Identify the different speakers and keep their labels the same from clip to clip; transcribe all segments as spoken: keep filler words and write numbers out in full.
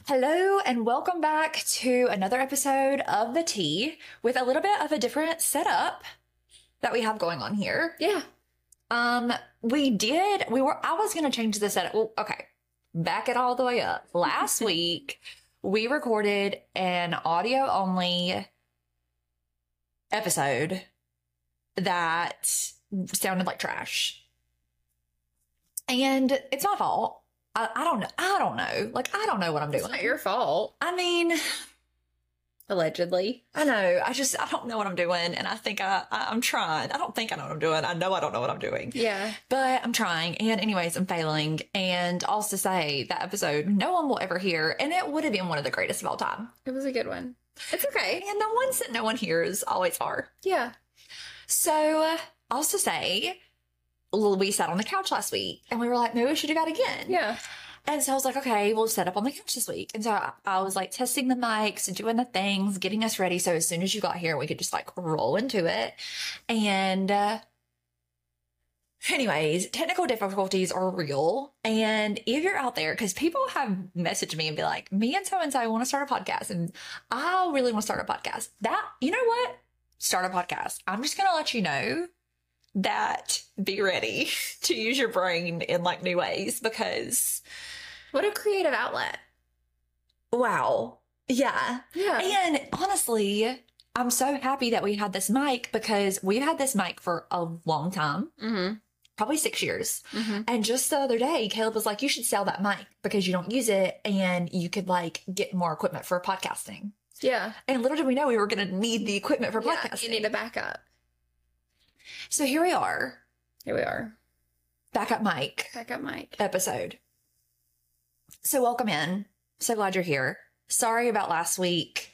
Speaker 1: Hello and welcome back to another episode of The Tea with a little bit of a different setup that we have going on here.
Speaker 2: Yeah.
Speaker 1: Um, we did, we were, I was going to change the setup. Well, okay. Back it all the way up. Last week, we recorded an audio only episode that sounded like trash. And it's my fault. I, I don't know. I don't know. Like, I don't know what I'm doing.
Speaker 2: It's not your fault.
Speaker 1: I mean,
Speaker 2: Allegedly.
Speaker 1: I know. I just, I don't know what I'm doing. And I think I, I, I'm trying. I don't think I know what I'm doing. I know I don't know what I'm doing.
Speaker 2: Yeah.
Speaker 1: But I'm trying. And anyways, I'm failing. And also say that episode, no one will ever hear. And it would have been one of the greatest of all time.
Speaker 2: It was a good one. It's okay.
Speaker 1: And the ones that no one hears always are.
Speaker 2: Yeah.
Speaker 1: So, also say, we sat on the couch last week and we were like, maybe we should do that again.
Speaker 2: Yeah.
Speaker 1: And so I was like, okay, we'll set up on the couch this week. And so I, I was like testing the mics and doing the things, getting us ready. So as soon as you got here, we could just like roll into it. And uh, anyways, technical difficulties are real. And if you're out there, because people have messaged me and be like, me and so-and-so want to start a podcast. And I really want to start a podcast. That, you know what? Start a podcast. I'm just going to let you know that be ready to use your brain in like new ways because
Speaker 2: What a creative outlet.
Speaker 1: wow. Yeah.
Speaker 2: Yeah.
Speaker 1: And honestly, I'm so happy that we had this mic because we've had this mic for a long time,
Speaker 2: Mm-hmm.
Speaker 1: probably six years.
Speaker 2: Mm-hmm.
Speaker 1: And just the other day, Caleb was like, you should sell that mic because you don't use it and you could like get more equipment for podcasting.
Speaker 2: Yeah.
Speaker 1: And little did we know we were going to need the equipment for
Speaker 2: Yeah.
Speaker 1: podcasting.
Speaker 2: You need a backup.
Speaker 1: So here we are,
Speaker 2: Here we are.
Speaker 1: backup mic
Speaker 2: Backup mic.
Speaker 1: episode. So welcome in. So glad you're here. Sorry about last week.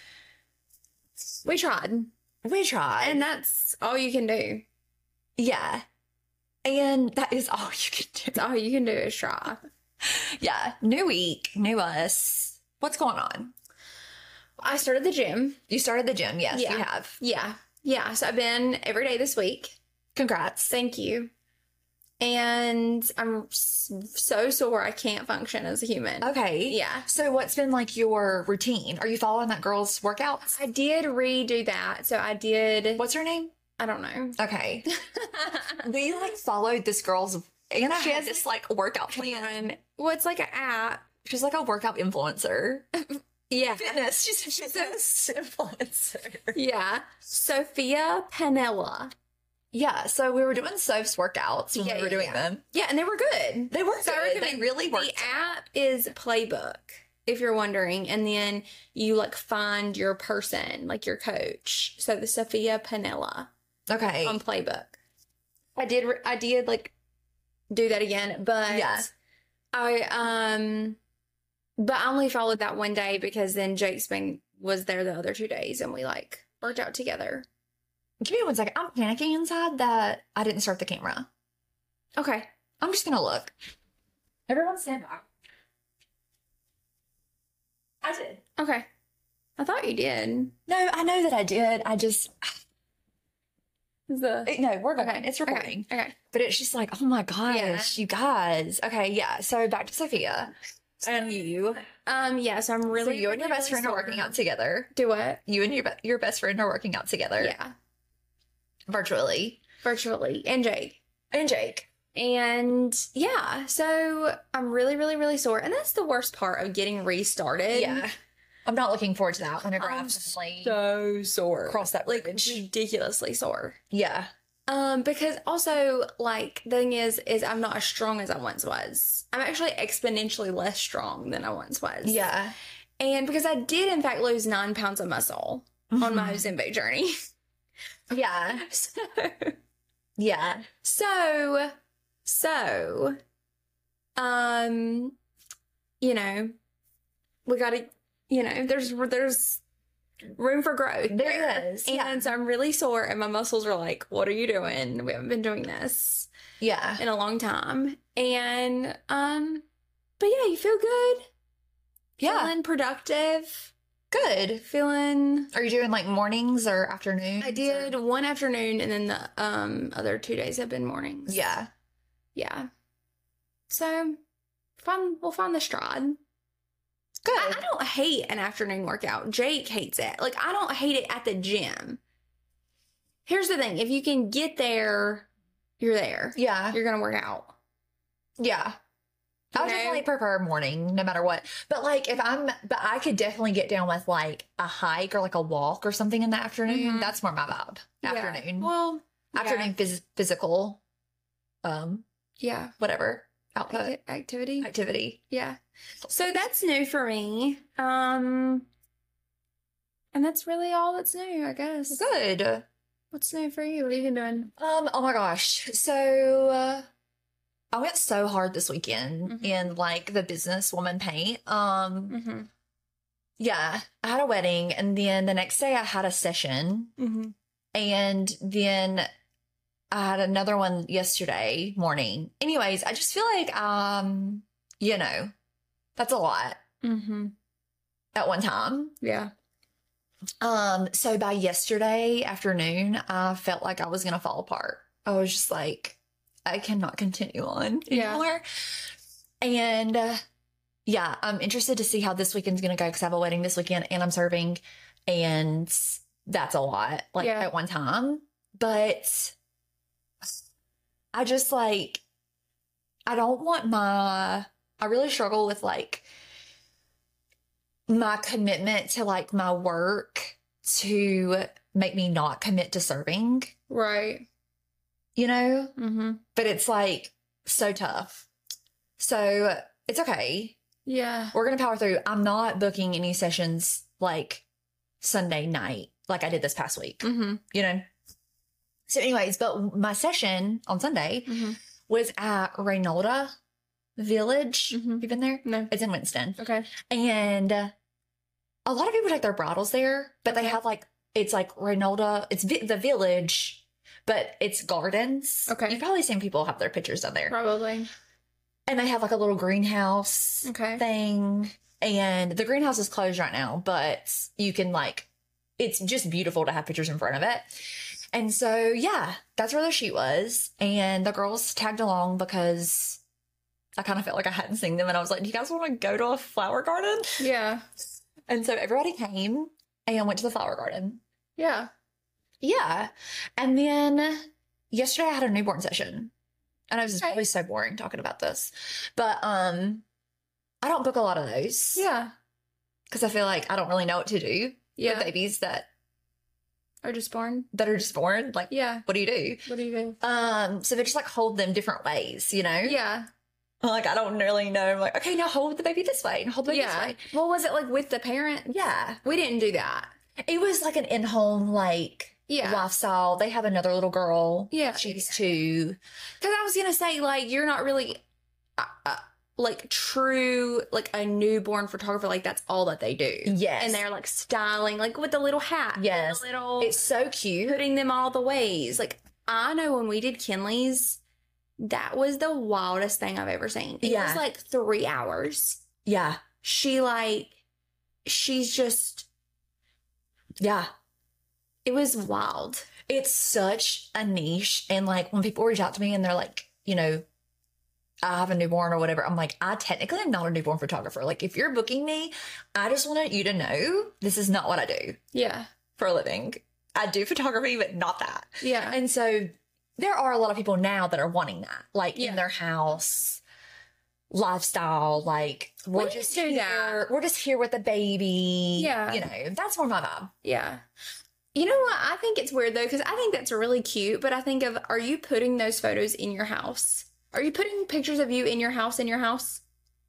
Speaker 2: We tried.
Speaker 1: We tried.
Speaker 2: And that's all you can do.
Speaker 1: Yeah. And that is all you can do.
Speaker 2: That's all you can do is try.
Speaker 1: Yeah. New week, new us. What's going on?
Speaker 2: I started the gym.
Speaker 1: You started the gym. Yes,
Speaker 2: Yeah.
Speaker 1: you have.
Speaker 2: Yeah. Yeah. So I've been every day this week.
Speaker 1: Congrats.
Speaker 2: Thank you. And I'm s- so sore I can't function as a human.
Speaker 1: Okay.
Speaker 2: Yeah.
Speaker 1: So what's been like your routine? Are you following that girl's workouts?
Speaker 2: I did redo that. So I did.
Speaker 1: What's her name?
Speaker 2: I don't know.
Speaker 1: Okay. We like followed this girl's, and she has this like workout plan.
Speaker 2: And well, it's like an app.
Speaker 1: She's like a workout influencer.
Speaker 2: Yeah.
Speaker 1: Fitness. She's a fitness influencer.
Speaker 2: Yeah. Sophia Panella.
Speaker 1: Yeah. So we were doing Soph's workouts when
Speaker 2: Yeah,
Speaker 1: we were
Speaker 2: yeah,
Speaker 1: doing
Speaker 2: yeah.
Speaker 1: them.
Speaker 2: Yeah, and they were good.
Speaker 1: They were
Speaker 2: So I
Speaker 1: good. They
Speaker 2: recommend-
Speaker 1: really worked.
Speaker 2: The app is Playbook, if you're wondering, and then you like find your person, like your coach. So the Sophia Panella
Speaker 1: Okay.
Speaker 2: on Playbook. I did. re- I did like do that again, but
Speaker 1: Yeah.
Speaker 2: I um, but I only followed that one day because then Jake's been was there the other two days, and we like worked out together.
Speaker 1: Give me one second. I'm panicking inside that I didn't start the camera.
Speaker 2: Okay.
Speaker 1: I'm just gonna look. Everyone stand by. I did.
Speaker 2: Okay. I thought you did.
Speaker 1: No, I know that I did. I just
Speaker 2: The
Speaker 1: no, we're going.
Speaker 2: okay.
Speaker 1: It's recording.
Speaker 2: Okay. Okay.
Speaker 1: But it's just like, oh my gosh,
Speaker 2: Yeah.
Speaker 1: you guys. Okay, yeah. So back to Sophia. And you.
Speaker 2: Um. Yeah. So I'm really.
Speaker 1: So you and your
Speaker 2: really,
Speaker 1: best
Speaker 2: really
Speaker 1: friend are
Speaker 2: sore.
Speaker 1: working out together.
Speaker 2: Do what?
Speaker 1: You and your be- your best friend are working out together.
Speaker 2: Yeah.
Speaker 1: Virtually.
Speaker 2: Virtually, and Jake.
Speaker 1: And Jake.
Speaker 2: And yeah, so I'm really, really, really sore. And that's the worst part of getting restarted.
Speaker 1: Yeah. I'm not looking forward to that whenever I
Speaker 2: I'm
Speaker 1: finally
Speaker 2: so sore.
Speaker 1: cross that
Speaker 2: Like
Speaker 1: bridge.
Speaker 2: ridiculously sore.
Speaker 1: Yeah.
Speaker 2: Um, because also, like, the thing is, is I'm not as strong as I once was. I'm actually exponentially less strong than I once was.
Speaker 1: Yeah.
Speaker 2: And because I did, in fact, lose nine pounds of muscle on my Ozempic journey.
Speaker 1: Yeah.
Speaker 2: So,
Speaker 1: Yeah.
Speaker 2: so, so, um, you know, we gotta, you know, there's, there's room for growth.
Speaker 1: There is,
Speaker 2: And
Speaker 1: yeah.
Speaker 2: so I'm really sore and my muscles are like, what are you doing? We haven't been doing this
Speaker 1: Yeah.
Speaker 2: in a long time. And, um, but yeah, you feel good.
Speaker 1: Yeah.
Speaker 2: Feeling productive.
Speaker 1: Good.
Speaker 2: Feeling,
Speaker 1: Are you doing like mornings or afternoons?
Speaker 2: I did one afternoon and then the, um, other two days have been mornings.
Speaker 1: Yeah.
Speaker 2: Yeah. So, find, we'll find the stride.
Speaker 1: Good.
Speaker 2: I, I don't hate an afternoon workout. Jake hates it. Like, I don't hate it at the gym. Here's the thing. If you can get there, you're there.
Speaker 1: Yeah.
Speaker 2: You're going to work out.
Speaker 1: Yeah. I would
Speaker 2: Okay.
Speaker 1: definitely prefer morning, no matter what. But like, if I'm, but I could definitely get down with like a hike or like a walk or something in the afternoon.
Speaker 2: Mhm.
Speaker 1: That's more my vibe.
Speaker 2: Yeah.
Speaker 1: Afternoon.
Speaker 2: Well,
Speaker 1: Afternoon phys- physical, um,
Speaker 2: Yeah.
Speaker 1: whatever output
Speaker 2: Acti- Activity.
Speaker 1: activity.
Speaker 2: Yeah. So that's new for me. Um, and that's really all that's new, I guess.
Speaker 1: Good.
Speaker 2: What's new for you? What have you been doing?
Speaker 1: Um. Oh my gosh. So uh, I went so hard this weekend
Speaker 2: Mhm.
Speaker 1: in like the businesswoman paint. Um.
Speaker 2: Mm-hmm.
Speaker 1: Yeah, I had a wedding, and then the next day I had a session,
Speaker 2: Mm-hmm.
Speaker 1: and then I had another one yesterday morning. Anyways, I just feel like um, you know, that's a lot
Speaker 2: Mm-hmm.
Speaker 1: at one time.
Speaker 2: Yeah.
Speaker 1: Um, so by yesterday afternoon, I felt like I was gonna fall apart. I was just like, I cannot continue on
Speaker 2: Yeah.
Speaker 1: anymore. And uh, yeah, I'm interested to see how this weekend's gonna go because I have a wedding this weekend and I'm serving, and that's a lot, like
Speaker 2: Yeah.
Speaker 1: at one time. But I just like, I don't want my, I really struggle with like my commitment to like my work to make me not commit to serving,
Speaker 2: Right.
Speaker 1: you know?
Speaker 2: Mm-hmm.
Speaker 1: But it's like so tough. So it's okay.
Speaker 2: Yeah.
Speaker 1: We're going to power through. I'm not booking any sessions like Sunday night like I did this past week,
Speaker 2: Mm-hmm.
Speaker 1: you know? So, anyways, but my session on Sunday
Speaker 2: Mm-hmm.
Speaker 1: was at Reynolda Village.
Speaker 2: Mhm.
Speaker 1: You been there?
Speaker 2: No.
Speaker 1: It's in Winston.
Speaker 2: Okay.
Speaker 1: And uh, a lot of people take their bridals there, but they
Speaker 2: Okay.
Speaker 1: have like, it's like Reynolda, it's vi- the village, but it's gardens.
Speaker 2: Okay.
Speaker 1: You've probably seen people have their pictures done there.
Speaker 2: Probably.
Speaker 1: And they have like a little greenhouse
Speaker 2: Okay.
Speaker 1: thing. And the greenhouse is closed right now, but you can like, it's just beautiful to have pictures in front of it. And so, yeah, that's where the shoot was. And the girls tagged along because I kind of felt like I hadn't seen them. And I was like, do you guys want to go to a flower garden?
Speaker 2: Yeah.
Speaker 1: And so everybody came and went to the flower garden.
Speaker 2: Yeah.
Speaker 1: Yeah. And then yesterday I had a newborn session. I know this is
Speaker 2: Okay.
Speaker 1: probably so boring talking about this, but um, I don't book a lot of those.
Speaker 2: Yeah.
Speaker 1: Because I feel like I don't really know what to do
Speaker 2: Yeah.
Speaker 1: with babies that,
Speaker 2: Or just born.
Speaker 1: that are just born. Like,
Speaker 2: Yeah.
Speaker 1: what do you do?
Speaker 2: What do you do?
Speaker 1: Um, so they just like hold them different ways, you know?
Speaker 2: Yeah.
Speaker 1: Like, I don't really know. I'm like, okay, now hold the baby this way and hold the baby
Speaker 2: Yeah.
Speaker 1: this way.
Speaker 2: Well, was it like with the parent?
Speaker 1: Yeah.
Speaker 2: We didn't do that.
Speaker 1: It was like an in-home, like,
Speaker 2: Yeah.
Speaker 1: lifestyle. They have another little girl.
Speaker 2: Yeah.
Speaker 1: She's two.
Speaker 2: Because I was going to say, like, you're not really, uh, uh, like, true, like, a newborn photographer. Like, that's all that they do.
Speaker 1: Yes.
Speaker 2: And they're, like, styling, like, with the little hat.
Speaker 1: Yes.
Speaker 2: And the little,
Speaker 1: It's so cute.
Speaker 2: putting them all the ways. Like, I know when we did Kinley's, that was the wildest thing I've ever seen. It
Speaker 1: Yeah.
Speaker 2: was, like, three hours.
Speaker 1: Yeah.
Speaker 2: She, like, she's just,
Speaker 1: Yeah.
Speaker 2: it was wild.
Speaker 1: It's such a niche. And like when people reach out to me and they're like, you know, I have a newborn or whatever, I'm like, I technically am not a newborn photographer. Like if you're booking me, I just want you to know this is not what I do
Speaker 2: Yeah.
Speaker 1: for a living. I do photography, but not that.
Speaker 2: Yeah.
Speaker 1: And so there are a lot of people now that are wanting that, like
Speaker 2: Yeah.
Speaker 1: in their house, lifestyle, like we're
Speaker 2: We
Speaker 1: just
Speaker 2: do
Speaker 1: here,
Speaker 2: that.
Speaker 1: we're just here with the baby.
Speaker 2: Yeah.
Speaker 1: You know, that's more my vibe.
Speaker 2: Yeah. You know what? I think it's weird though, because I think that's really cute, but I think of, are you putting those photos in your house? Are you putting pictures of you in your house in your house?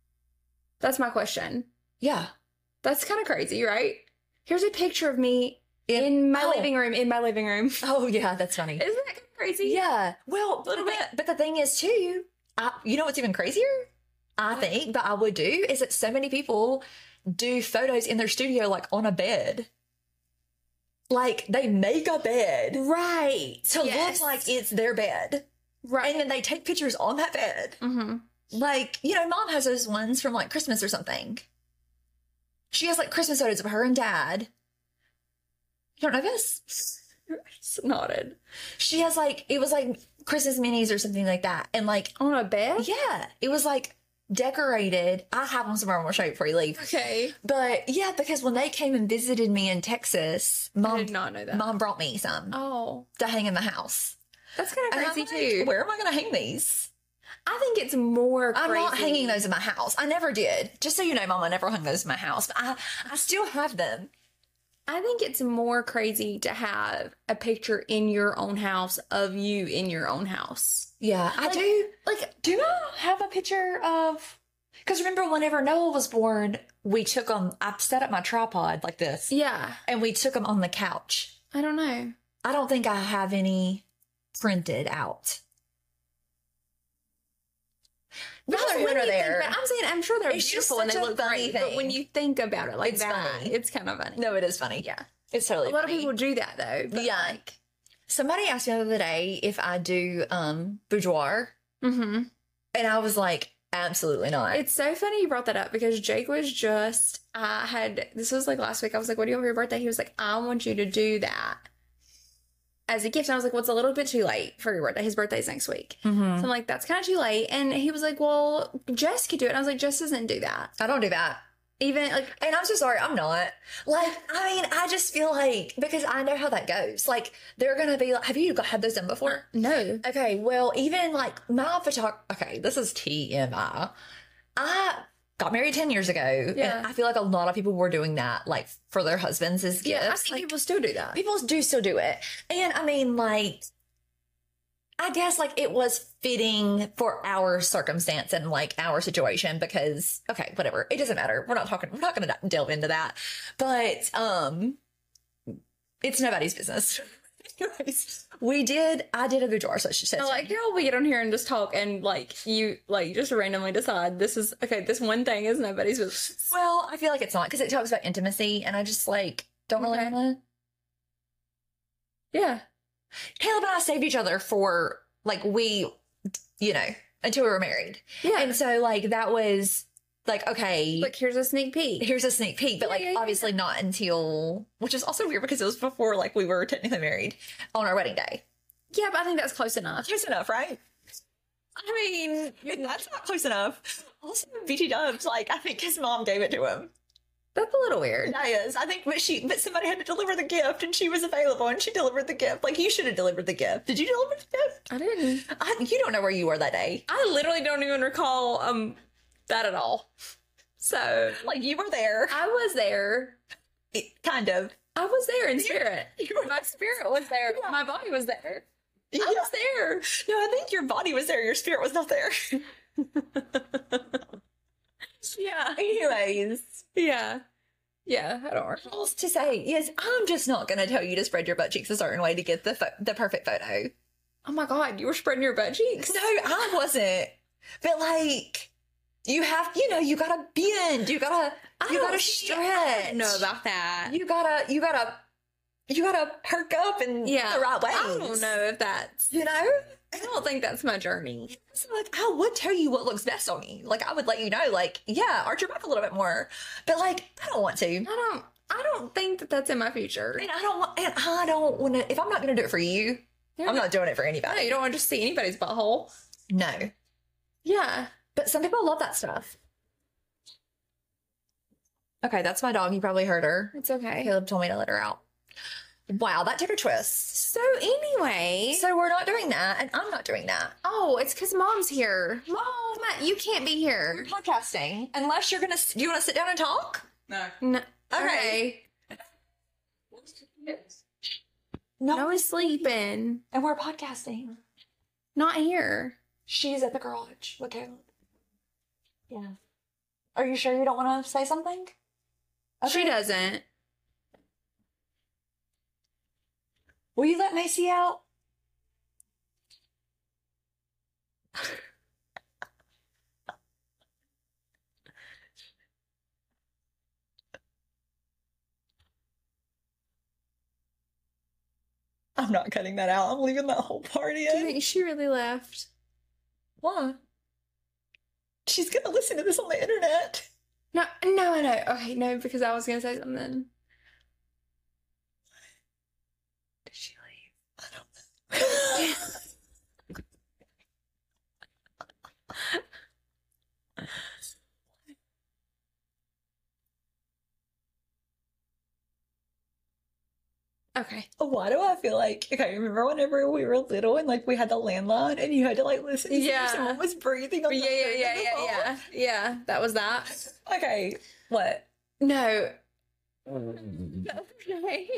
Speaker 2: That's my question.
Speaker 1: Yeah.
Speaker 2: That's kind of crazy, right? Here's a picture of me in my
Speaker 1: oh.
Speaker 2: living room, in my living room.
Speaker 1: Oh yeah, that's funny.
Speaker 2: Isn't that kind of crazy?
Speaker 1: Yeah. Well,
Speaker 2: Little
Speaker 1: but,
Speaker 2: bit.
Speaker 1: but the thing is too, I, you know what's even crazier? I
Speaker 2: What?
Speaker 1: think that I would do is that so many people do photos in their studio like on a bed. Like they make a bed
Speaker 2: Right.
Speaker 1: to
Speaker 2: Yes.
Speaker 1: look like it's their bed.
Speaker 2: Right.
Speaker 1: And then they take pictures on that bed.
Speaker 2: Mm-hmm.
Speaker 1: Like, you know, mom has those ones from like Christmas or something. She has like Christmas photos of her and dad. You don't know this?
Speaker 2: It's nodded.
Speaker 1: She has like, it was like Christmas minis or something like that. And like,
Speaker 2: On a bed?
Speaker 1: yeah, it was like decorated. I have them somewhere. I'm going to show you before you leave.
Speaker 2: Okay.
Speaker 1: But yeah, because when they came and visited me in Texas,
Speaker 2: I
Speaker 1: mom,
Speaker 2: did not know that.
Speaker 1: mom brought me some
Speaker 2: Oh,
Speaker 1: to hang in the house.
Speaker 2: that's kind of
Speaker 1: And I'm
Speaker 2: crazy
Speaker 1: like,
Speaker 2: too.
Speaker 1: where am I going to hang these?
Speaker 2: I think it's more crazy.
Speaker 1: I'm not hanging those in my house. I never did. Just so you know, Mom, I never hung those in my house. But I, I still have them.
Speaker 2: I think it's more crazy to have a picture in your own house of you in your own house.
Speaker 1: Yeah, I
Speaker 2: Like-
Speaker 1: do.
Speaker 2: Like,
Speaker 1: Do I have a picture of? Because remember, whenever Noah was born, we took him. I set up my tripod like this,
Speaker 2: yeah,
Speaker 1: and we took him on the couch.
Speaker 2: I don't know.
Speaker 1: I don't think I have any printed out.
Speaker 2: Because
Speaker 1: Neither
Speaker 2: when
Speaker 1: here nor
Speaker 2: you think
Speaker 1: there.
Speaker 2: about- I'm saying I'm sure they're
Speaker 1: It's just
Speaker 2: beautiful and they
Speaker 1: such a
Speaker 2: look
Speaker 1: funny
Speaker 2: great, but
Speaker 1: thing.
Speaker 2: when you think about it like
Speaker 1: It's
Speaker 2: that,
Speaker 1: funny.
Speaker 2: it's kind of funny.
Speaker 1: No, it is funny.
Speaker 2: Yeah,
Speaker 1: It's totally
Speaker 2: a lot
Speaker 1: funny.
Speaker 2: of people do that though. But
Speaker 1: Yeah.
Speaker 2: like,
Speaker 1: Somebody asked me the other day if I do um boudoir,
Speaker 2: hmm
Speaker 1: and I was like, absolutely not.
Speaker 2: It's so funny you brought that up because Jake was just, I had, this was like last week. I was like, what do you want for your birthday? He was like, I want you to do that as a gift. And I was like, well, it's a little bit too late for your birthday. His birthday's next week.
Speaker 1: Mhm.
Speaker 2: So I'm like, that's kind of too late. And he was like, well, Jess could do it. And I was like, Jess doesn't do that.
Speaker 1: I don't do that.
Speaker 2: Even like,
Speaker 1: And I'm so sorry, I'm not. Like, I mean, I just feel like, because I know how that goes. Like, they're going to be like, have you got, had those done before?
Speaker 2: no.
Speaker 1: Okay, well, even like my photographer, okay, this is T M I. I got married ten years ago.
Speaker 2: Yeah.
Speaker 1: And I feel like a lot of people were doing that, like, for their husbands as gifts.
Speaker 2: Yeah, I think
Speaker 1: Like,
Speaker 2: people still do that.
Speaker 1: people do still do it. And I mean, like, I guess like it was fitting for our circumstance and like our situation because, okay, whatever. It doesn't matter. We're not talking, we're not going to delve into that. But, um, it's nobody's business. Anyways, we did, I did a boudoir, so she said.
Speaker 2: I like how we get on here and just talk and like you like just randomly decide this is okay, this one thing is nobody's business.
Speaker 1: Well, I feel like it's not because it talks about intimacy and I just like don't really
Speaker 2: Okay.
Speaker 1: want to.
Speaker 2: Yeah.
Speaker 1: Caleb and I saved each other for like we, you know, until we were married.
Speaker 2: Yeah.
Speaker 1: And so like that was like, okay,
Speaker 2: Look, here's a sneak peek.
Speaker 1: here's a sneak peek, but
Speaker 2: Yeah,
Speaker 1: like
Speaker 2: yeah, yeah.
Speaker 1: obviously not until, which is also weird because it was before like we were technically married on our wedding day.
Speaker 2: Yeah, but I think that's close enough.
Speaker 1: Close enough, right? I mean, that's not close enough. Also, B T Dubs, like I think his mom gave it to him.
Speaker 2: That's a little weird.
Speaker 1: That is, I think, but she, but somebody had to deliver the gift, and she was available, and she delivered the gift. Like you should have delivered the gift. Did you deliver the gift?
Speaker 2: I didn't.
Speaker 1: I, you don't know where you were that day.
Speaker 2: I literally don't even recall um that at all. So
Speaker 1: Like you were there,
Speaker 2: I was there.
Speaker 1: It- kind of.
Speaker 2: I was there in spirit.
Speaker 1: You were-
Speaker 2: My spirit was there.
Speaker 1: Yeah.
Speaker 2: My body was there. I
Speaker 1: Yeah.
Speaker 2: was there.
Speaker 1: No, I think your body was there. Your spirit was not there.
Speaker 2: Yeah.
Speaker 1: Anyways,
Speaker 2: Yeah. Yeah. I don't recall.
Speaker 1: all to say, yes, I'm just not going to tell you to spread your butt cheeks a certain way to get the pho- the perfect photo.
Speaker 2: Oh my god, you were spreading your butt cheeks.
Speaker 1: No, I wasn't. But like, you have, you know, you gotta bend. You gotta,
Speaker 2: I
Speaker 1: you
Speaker 2: don't
Speaker 1: gotta
Speaker 2: see-
Speaker 1: stretch.
Speaker 2: I don't know about that.
Speaker 1: You gotta, you gotta, you gotta perk up in
Speaker 2: Yeah.
Speaker 1: the right way.
Speaker 2: I don't know if that's.
Speaker 1: You know?
Speaker 2: I don't think that's my journey.
Speaker 1: So like, I would tell you what looks best on me. Like, I would let you know, like, yeah, arch your back a little bit more. But like, I don't want to.
Speaker 2: I don't. I don't think that that's in my future.
Speaker 1: And I don't want, and I don't want to, if I'm not going to do it for you,
Speaker 2: Yeah.
Speaker 1: I'm not doing it for
Speaker 2: No,
Speaker 1: anybody.
Speaker 2: you don't want to just see anybody's butthole.
Speaker 1: No.
Speaker 2: Yeah.
Speaker 1: But some people love that stuff. Okay, that's my dog. You probably heard her.
Speaker 2: It's okay.
Speaker 1: Caleb told me to let her out. Wow, that took a twist.
Speaker 2: So anyway.
Speaker 1: So we're not doing that, and I'm not doing that.
Speaker 2: Oh, it's because mom's here. Mom, you can't be
Speaker 1: We're
Speaker 2: here.
Speaker 1: podcasting, unless you're gonna. Do you want to sit down and talk?
Speaker 3: No.
Speaker 2: No.
Speaker 1: Okay.
Speaker 2: Okay. No, he's sleeping.
Speaker 1: And we're podcasting.
Speaker 2: Not here.
Speaker 1: She's at the garage with Caleb. Yeah. Are you sure you don't want to say something?
Speaker 2: She doesn't.
Speaker 1: Will you let Macy out? I'm not cutting that out. I'm leaving that whole part
Speaker 2: Do you
Speaker 1: in.
Speaker 2: think she really left?
Speaker 1: Why? She's gonna listen to this on the internet.
Speaker 2: No, no, no. Okay, no, because I was gonna say something.
Speaker 1: Did she leave? I don't know.
Speaker 2: Okay.
Speaker 1: Why do I feel like, okay, remember whenever we were little and like we had the landline and you had to like listen to
Speaker 2: Yeah.
Speaker 1: if someone was breathing on the
Speaker 2: Yeah, yeah,
Speaker 1: other
Speaker 2: yeah,
Speaker 1: end of the
Speaker 2: yeah,
Speaker 1: phone?
Speaker 2: yeah. Yeah, that was that.
Speaker 1: Okay, what?
Speaker 2: No. Okay.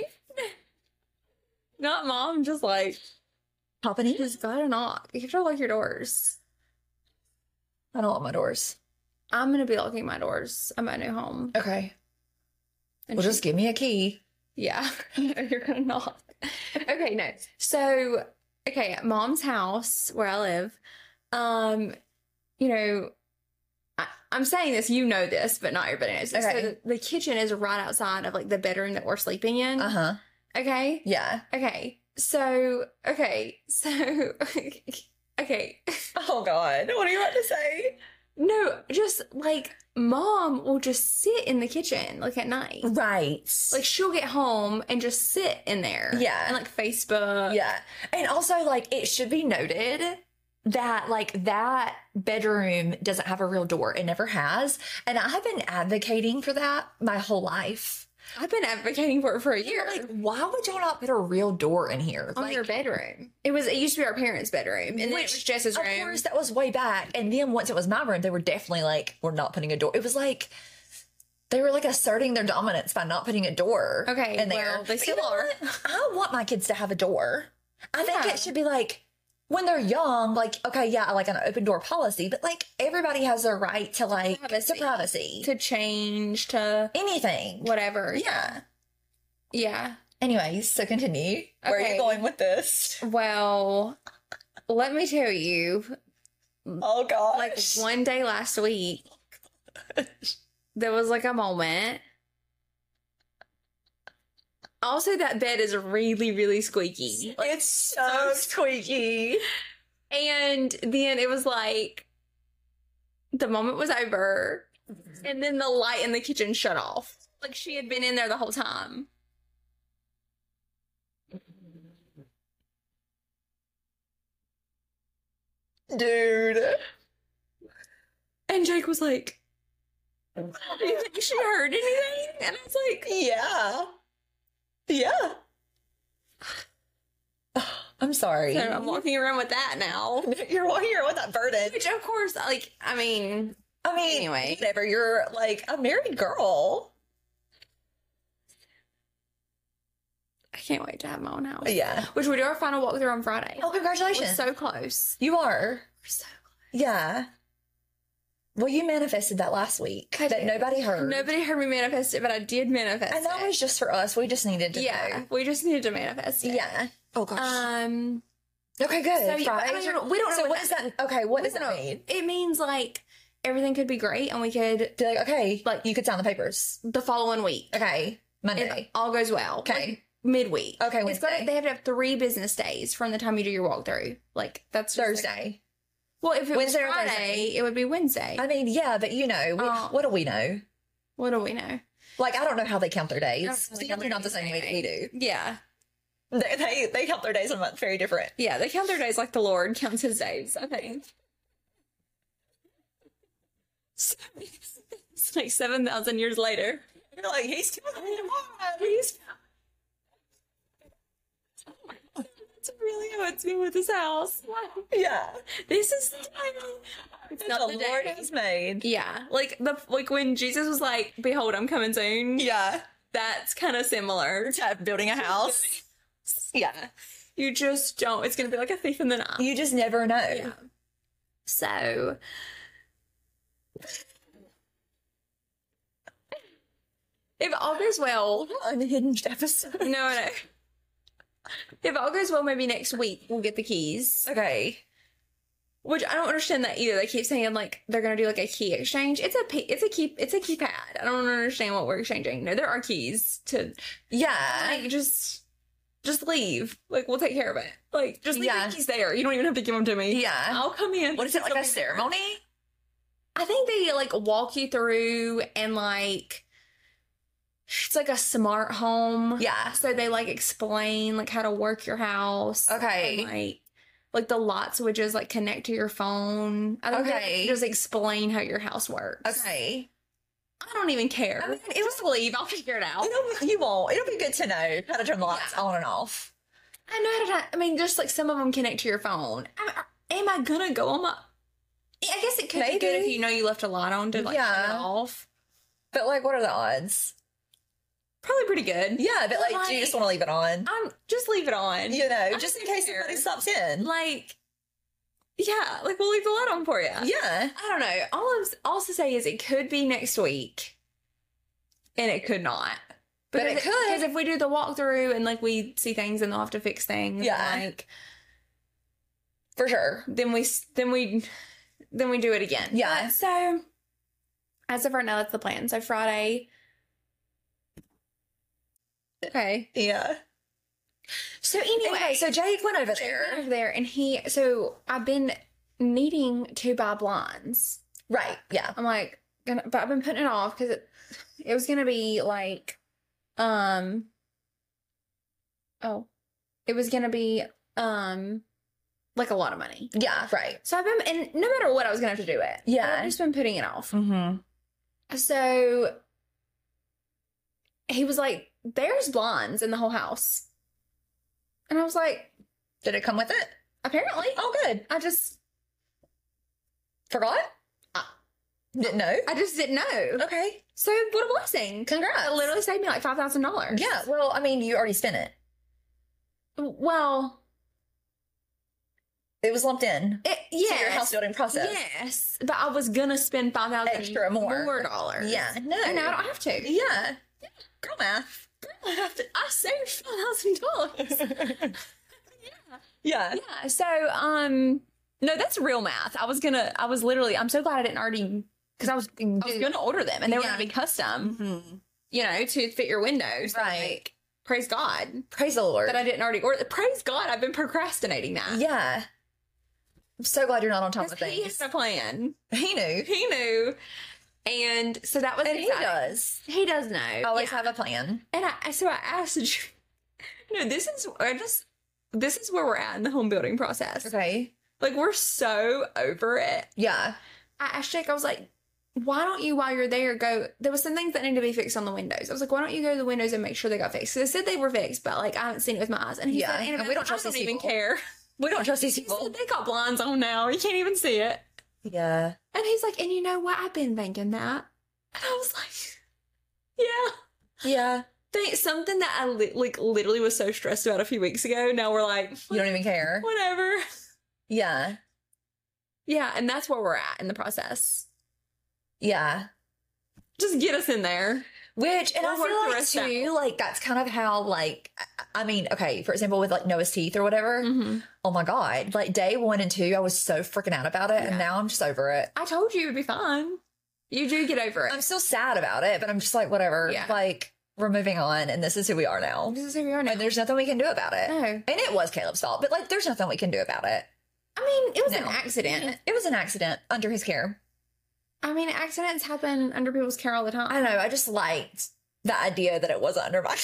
Speaker 2: Not mom, just like,
Speaker 1: Company?
Speaker 2: just gotta knock. You have to lock your doors.
Speaker 1: I don't lock my doors.
Speaker 2: I'm gonna be locking my doors at my new home.
Speaker 1: Okay.
Speaker 2: And
Speaker 1: Well,
Speaker 2: she-
Speaker 1: just give me a key.
Speaker 2: Yeah, you're gonna knock. Okay, no. So, okay, at mom's house where I live, um, you know, I, I'm saying this, you know this, but not everybody knows this.
Speaker 1: Okay.
Speaker 2: So the, the kitchen is right outside of like the bedroom that we're sleeping in.
Speaker 1: Uh huh.
Speaker 2: Okay.
Speaker 1: Yeah.
Speaker 2: Okay. So, okay. So, okay.
Speaker 1: Oh God. What are you about to say?
Speaker 2: No, just like mom will just sit in the kitchen like at night.
Speaker 1: Right.
Speaker 2: Like she'll get home and just sit in there.
Speaker 1: Yeah.
Speaker 2: And like Facebook.
Speaker 1: Yeah. And also, like, it should be noted that, like, that bedroom doesn't have a real door. It never has. And I have been advocating for that my whole life.
Speaker 2: I've been advocating for it for a year.
Speaker 1: Like, why would y'all not put a real door in here?
Speaker 2: on
Speaker 1: Like,
Speaker 2: your bedroom. It was, it used to be our parents' bedroom. And then it
Speaker 1: Which,
Speaker 2: was Jess's
Speaker 1: of
Speaker 2: room.
Speaker 1: course, that was way back. And then once it was my room, they were definitely like, we're not putting a door. It was like, they were like asserting their dominance by not putting a door
Speaker 2: Okay,
Speaker 1: in there.
Speaker 2: well, they
Speaker 1: But
Speaker 2: still
Speaker 1: you know
Speaker 2: are.
Speaker 1: what? I want my kids to have a door. I think
Speaker 2: Yeah.
Speaker 1: it should be like, when they're young, like, okay, yeah, like an open door policy, but like everybody has their right to like,
Speaker 2: Privacy.
Speaker 1: to privacy.
Speaker 2: To change, to
Speaker 1: Anything.
Speaker 2: whatever.
Speaker 1: Yeah.
Speaker 2: Yeah.
Speaker 1: Anyways, so continue. Where are
Speaker 2: Okay.
Speaker 1: you going with this?
Speaker 2: Well, let me tell you,
Speaker 1: Oh gosh.
Speaker 2: like one day last week, there was like a moment. Also, that bed is really, really squeaky. Like,
Speaker 1: it's so squeaky.
Speaker 2: and then it was like the moment was over, and then the light in the kitchen shut off. Like she had been in there the whole time.
Speaker 1: Dude.
Speaker 2: And Jake was like, "Do you think she heard anything?" And I was like,
Speaker 1: Yeah. Yeah. I'm sorry.
Speaker 2: so I'm walking around with that now.
Speaker 1: You're walking around with that burden.
Speaker 2: Which, of course, like, I mean,
Speaker 1: I mean,
Speaker 2: Anyway.
Speaker 1: whatever. You're like a married girl.
Speaker 2: I can't wait to have my own house.
Speaker 1: Yeah.
Speaker 2: Which we do our final walkthrough on Friday.
Speaker 1: Oh,
Speaker 2: We're
Speaker 1: congratulations.
Speaker 2: so close.
Speaker 1: you are.
Speaker 2: We're so
Speaker 1: Yeah. Well, you manifested that last week
Speaker 2: I
Speaker 1: that
Speaker 2: did.
Speaker 1: nobody heard.
Speaker 2: Nobody heard me manifest it, but I did manifest
Speaker 1: And that
Speaker 2: it.
Speaker 1: was just for us. We just needed to
Speaker 2: yeah,
Speaker 1: know.
Speaker 2: we just needed to manifest it.
Speaker 1: Yeah. Oh gosh.
Speaker 2: Um.
Speaker 1: okay, good.
Speaker 2: so, yeah,
Speaker 1: Friday.
Speaker 2: I don't know- we don't know
Speaker 1: So
Speaker 2: what
Speaker 1: what does that? Okay, what does
Speaker 2: we
Speaker 1: that
Speaker 2: don't know.
Speaker 1: mean?
Speaker 2: It means like everything could be great, and we could
Speaker 1: Be like, okay,
Speaker 2: Like-
Speaker 1: you could sign the papers.
Speaker 2: the following week.
Speaker 1: Okay, Monday.
Speaker 2: It all goes well.
Speaker 1: Okay.
Speaker 2: Like, midweek.
Speaker 1: Okay,
Speaker 2: It's gotta,
Speaker 1: Wednesday.
Speaker 2: they have to have three business days from the time you do your walkthrough. Like that's just, like-
Speaker 1: Thursday.
Speaker 2: well, if it
Speaker 1: Wednesday or
Speaker 2: was Friday,
Speaker 1: Thursday?
Speaker 2: it would be Wednesday.
Speaker 1: I mean, yeah, but you know, we,
Speaker 2: Oh.
Speaker 1: what do we know?
Speaker 2: what do we know?
Speaker 1: Like, I don't know how they count their days.
Speaker 2: I don't know how they
Speaker 1: It's
Speaker 2: count
Speaker 1: definitely
Speaker 2: their
Speaker 1: not the same
Speaker 2: days
Speaker 1: way that we do.
Speaker 2: Yeah,
Speaker 1: They, they they count their days in a month very different.
Speaker 2: yeah. They count their days like the Lord counts his days. I think. So, it's like seven thousand years later.
Speaker 1: You're like, he's killing me tomorrow.
Speaker 2: He's. That's really how it's been with this house.
Speaker 1: Yeah,
Speaker 2: This is the time. It's
Speaker 1: that
Speaker 2: not
Speaker 1: the
Speaker 2: the
Speaker 1: Lord
Speaker 2: day.
Speaker 1: has made.
Speaker 2: Yeah, like the like when Jesus was like, "Behold, I'm coming soon."
Speaker 1: Yeah,
Speaker 2: That's kind of similar.
Speaker 1: to building a house. Yeah,
Speaker 2: You just don't. It's gonna be like a thief in the night.
Speaker 1: you just never know.
Speaker 2: Yeah. So, if all goes well,
Speaker 1: Unhinged episode.
Speaker 2: no, no. If all goes well, maybe next week we'll get the keys.
Speaker 1: Okay.
Speaker 2: Which I don't understand that either. They keep saying like they're gonna do like a key exchange. It's a p- it's a key it's a keypad. I don't understand what we're exchanging. No, there are keys to
Speaker 1: Yeah.
Speaker 2: like just just leave. Like we'll take care of it. Like just leave
Speaker 1: Yeah.
Speaker 2: the keys there. You don't even have to give them to me.
Speaker 1: Yeah.
Speaker 2: I'll come in.
Speaker 1: What is it, like a
Speaker 2: Something there.
Speaker 1: ceremony?
Speaker 2: I think they like walk you through and like it's like a smart home.
Speaker 1: Yeah.
Speaker 2: So they like explain like how to work your house.
Speaker 1: Okay.
Speaker 2: And, like like the light switches like connect to your phone. I think
Speaker 1: Okay.
Speaker 2: they just explain how your house works.
Speaker 1: Okay.
Speaker 2: I don't even care.
Speaker 1: I mean,
Speaker 2: It'll just leave. I'll figure it out.
Speaker 1: It'll, you won't. It'll be good to know how to turn the lights
Speaker 2: Yeah.
Speaker 1: on and off.
Speaker 2: I know how to. I mean, just like some of them connect to your phone. Am, am I gonna go on my? I guess it could be good if
Speaker 1: Maybe.
Speaker 2: you know you left a light on to like
Speaker 1: Yeah.
Speaker 2: turn it off.
Speaker 1: But like, what are the odds?
Speaker 2: Probably pretty good.
Speaker 1: Yeah, but like,
Speaker 2: Like,
Speaker 1: do you just want to leave it on?
Speaker 2: I'm just leave it on.
Speaker 1: You know,
Speaker 2: I
Speaker 1: just in
Speaker 2: don't
Speaker 1: case
Speaker 2: care.
Speaker 1: somebody stops in.
Speaker 2: Like, yeah, like we'll leave the light on for you.
Speaker 1: Yeah.
Speaker 2: I don't know. All I'm all to say is it could be next week, and it could not.
Speaker 1: But it
Speaker 2: Because-
Speaker 1: could.
Speaker 2: because if we do the walkthrough and like we see things and they'll have to fix things.
Speaker 1: Yeah.
Speaker 2: and, like
Speaker 1: For sure.
Speaker 2: then we s- then we then we do it again.
Speaker 1: Yeah.
Speaker 2: But, so as of right now, that's the plan. So Friday. Okay.
Speaker 1: Yeah.
Speaker 2: So anyway,
Speaker 1: Anyway, so Jake went over
Speaker 2: Jake
Speaker 1: there.
Speaker 2: went over there, and he. So I've been needing to buy blinds.
Speaker 1: Right. Yeah.
Speaker 2: I'm like, gonna, but I've been putting it off because it, it was gonna be like, um, oh, it was gonna be um, like a lot of money.
Speaker 1: Yeah. Right.
Speaker 2: So I've been, and no matter what, I was gonna have to do it.
Speaker 1: Yeah.
Speaker 2: But I've just been putting it off.
Speaker 1: Mm-hmm.
Speaker 2: So he was like, "There's blinds in the whole house," and I was like,
Speaker 1: Did it come with it?
Speaker 2: "Apparently."
Speaker 1: Oh, good.
Speaker 2: I just,
Speaker 1: Forgot?
Speaker 2: Uh,
Speaker 1: Didn't know?
Speaker 2: I just didn't know.
Speaker 1: Okay.
Speaker 2: So what a blessing!
Speaker 1: Congrats.
Speaker 2: It literally saved me like five thousand dollars.
Speaker 1: Yeah. Well, I mean, you already spent it.
Speaker 2: Well,
Speaker 1: It was lumped in
Speaker 2: it,
Speaker 1: to
Speaker 2: yes,
Speaker 1: your house building process.
Speaker 2: yes, but I was gonna spend five thousand
Speaker 1: Extra more.
Speaker 2: more dollars.
Speaker 1: Yeah. No.
Speaker 2: and now I don't have to.
Speaker 1: Yeah. Girl math.
Speaker 2: I have to. I saved five thousand dollars.
Speaker 1: Yeah.
Speaker 2: Yeah. So, um, no, that's real math. I was gonna. I was literally. I'm so glad I didn't already because I was. I was gonna order them, and they were
Speaker 1: Yeah.
Speaker 2: gonna be custom.
Speaker 1: Mm-hmm.
Speaker 2: You know, to fit your windows.
Speaker 1: Right.
Speaker 2: Like, praise God
Speaker 1: Praise the Lord.
Speaker 2: that I didn't already order. Praise God, I've been procrastinating that.
Speaker 1: Yeah. I'm so glad you're not on top of
Speaker 2: Because he
Speaker 1: things.
Speaker 2: had a plan.
Speaker 1: He knew.
Speaker 2: He knew, and so that was.
Speaker 1: And he
Speaker 2: exciting.
Speaker 1: does.
Speaker 2: He does know.
Speaker 1: Always
Speaker 2: Yeah.
Speaker 1: have a plan.
Speaker 2: And I, so I asked, no, this is, I just, this is where we're at in the home building process.
Speaker 1: Okay.
Speaker 2: Like, we're so over it.
Speaker 1: Yeah.
Speaker 2: I asked Jake, I was like, why don't you, while you're there, go, there was some things that need to be fixed on the windows. I was like, why don't you go to the windows and make sure they got fixed? Because they said they were fixed, but like, I haven't seen it with my eyes. And he
Speaker 1: Yeah,
Speaker 2: said,
Speaker 1: and
Speaker 2: and
Speaker 1: we don't trust
Speaker 2: I don't
Speaker 1: these
Speaker 2: even
Speaker 1: people.
Speaker 2: care.
Speaker 1: We don't trust these
Speaker 2: He
Speaker 1: people.
Speaker 2: said, they got blinds on now. You can't even see it.
Speaker 1: Yeah.
Speaker 2: And he's like, and you know what? I've been thinking that. And I was like, yeah.
Speaker 1: Yeah.
Speaker 2: Think something that I li- like literally was so stressed about a few weeks ago. Now we're like,
Speaker 1: You don't even care.
Speaker 2: whatever.
Speaker 1: Yeah.
Speaker 2: Yeah, and that's where we're at in the process.
Speaker 1: Yeah.
Speaker 2: Just get us in there.
Speaker 1: Which, and
Speaker 2: We'll
Speaker 1: I
Speaker 2: work the
Speaker 1: feel like
Speaker 2: rest
Speaker 1: too,
Speaker 2: out.
Speaker 1: like that's kind of how, like, I I mean, okay, for example, with like Noah's Teeth or whatever.
Speaker 2: Mm-hmm.
Speaker 1: Oh my God. Like day one and two, I was so freaking out about it.
Speaker 2: Yeah.
Speaker 1: And now I'm just over it.
Speaker 2: I told you it would be fine. You do get over it.
Speaker 1: I'm still sad about it, but I'm just like, whatever.
Speaker 2: Yeah.
Speaker 1: Like, we're moving on and this is who we are now.
Speaker 2: This is who we are now.
Speaker 1: And there's nothing we can do about it.
Speaker 2: No.
Speaker 1: And it was Caleb's fault, but like, there's nothing we can do about it.
Speaker 2: I mean, it was an
Speaker 1: No.
Speaker 2: accident.
Speaker 1: It was an accident under his care.
Speaker 2: I mean, accidents happen under people's care all the time.
Speaker 1: I don't know. I just liked the idea that it wasn't under my.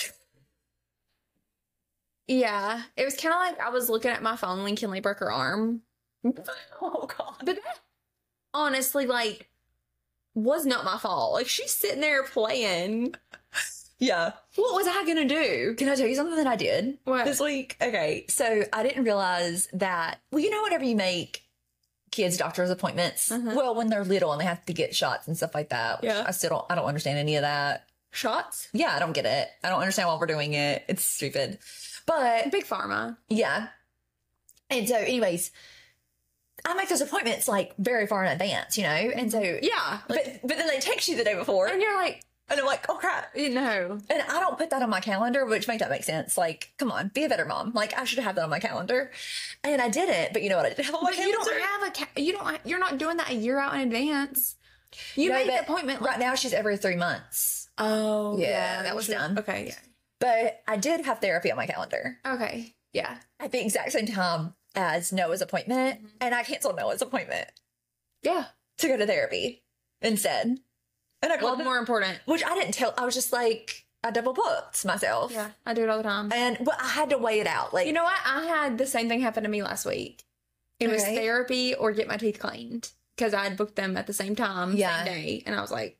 Speaker 2: Yeah. It was kind of like I was looking at my phone when Kinley broke her arm.
Speaker 1: Oh God.
Speaker 2: But that honestly, like, was not my fault. Like, she's sitting there playing.
Speaker 1: Yeah.
Speaker 2: What was I going to do?
Speaker 1: Can I tell you something that I did
Speaker 2: What?
Speaker 1: this week? Okay. So I didn't realize that, well, you know, whenever you make kids' doctor's appointments,
Speaker 2: Uh-huh.
Speaker 1: well, when they're little and they have to get shots and stuff like that, which
Speaker 2: Yeah.
Speaker 1: I still don't, I don't understand any of that.
Speaker 2: Shots?
Speaker 1: Yeah, I don't get it. I don't understand why we're doing it. It's stupid. But
Speaker 2: Big Pharma.
Speaker 1: yeah. And so, anyways, I make those appointments like very far in advance, you know? And so,
Speaker 2: Yeah.
Speaker 1: but, but then they text you the day before,
Speaker 2: And you're like,
Speaker 1: and I'm like, oh crap.
Speaker 2: you know.
Speaker 1: And I don't put that on my calendar, which make that make sense. Like, come on, be a better mom. Like, I should have that on my calendar. And I didn't, but you know what I did have on my
Speaker 2: But you
Speaker 1: calendar?
Speaker 2: don't have a, ca- you don't, you're not doing that a year out in advance. You
Speaker 1: No,
Speaker 2: make the
Speaker 1: but
Speaker 2: appointment.
Speaker 1: Right now, she's every three months.
Speaker 2: Oh,
Speaker 1: Yeah, that was
Speaker 2: true.
Speaker 1: done.
Speaker 2: Okay,
Speaker 1: But I did have therapy on my calendar
Speaker 2: yeah. Okay, yeah.
Speaker 1: at the exact same time as Noah's appointment.
Speaker 2: Mm-hmm.
Speaker 1: And I canceled Noah's appointment
Speaker 2: Yeah.
Speaker 1: to go to therapy instead. And I
Speaker 2: What
Speaker 1: called
Speaker 2: more important?
Speaker 1: which I didn't tell. I was just like, I double booked myself.
Speaker 2: Yeah, I do it all the time.
Speaker 1: And but I had to weigh it out. Like,
Speaker 2: You know what? I had the same thing happen to me last week. It was
Speaker 1: Okay.
Speaker 2: therapy or get my teeth cleaned because I had booked them at the same time,
Speaker 1: Yeah.
Speaker 2: same day, and I was like,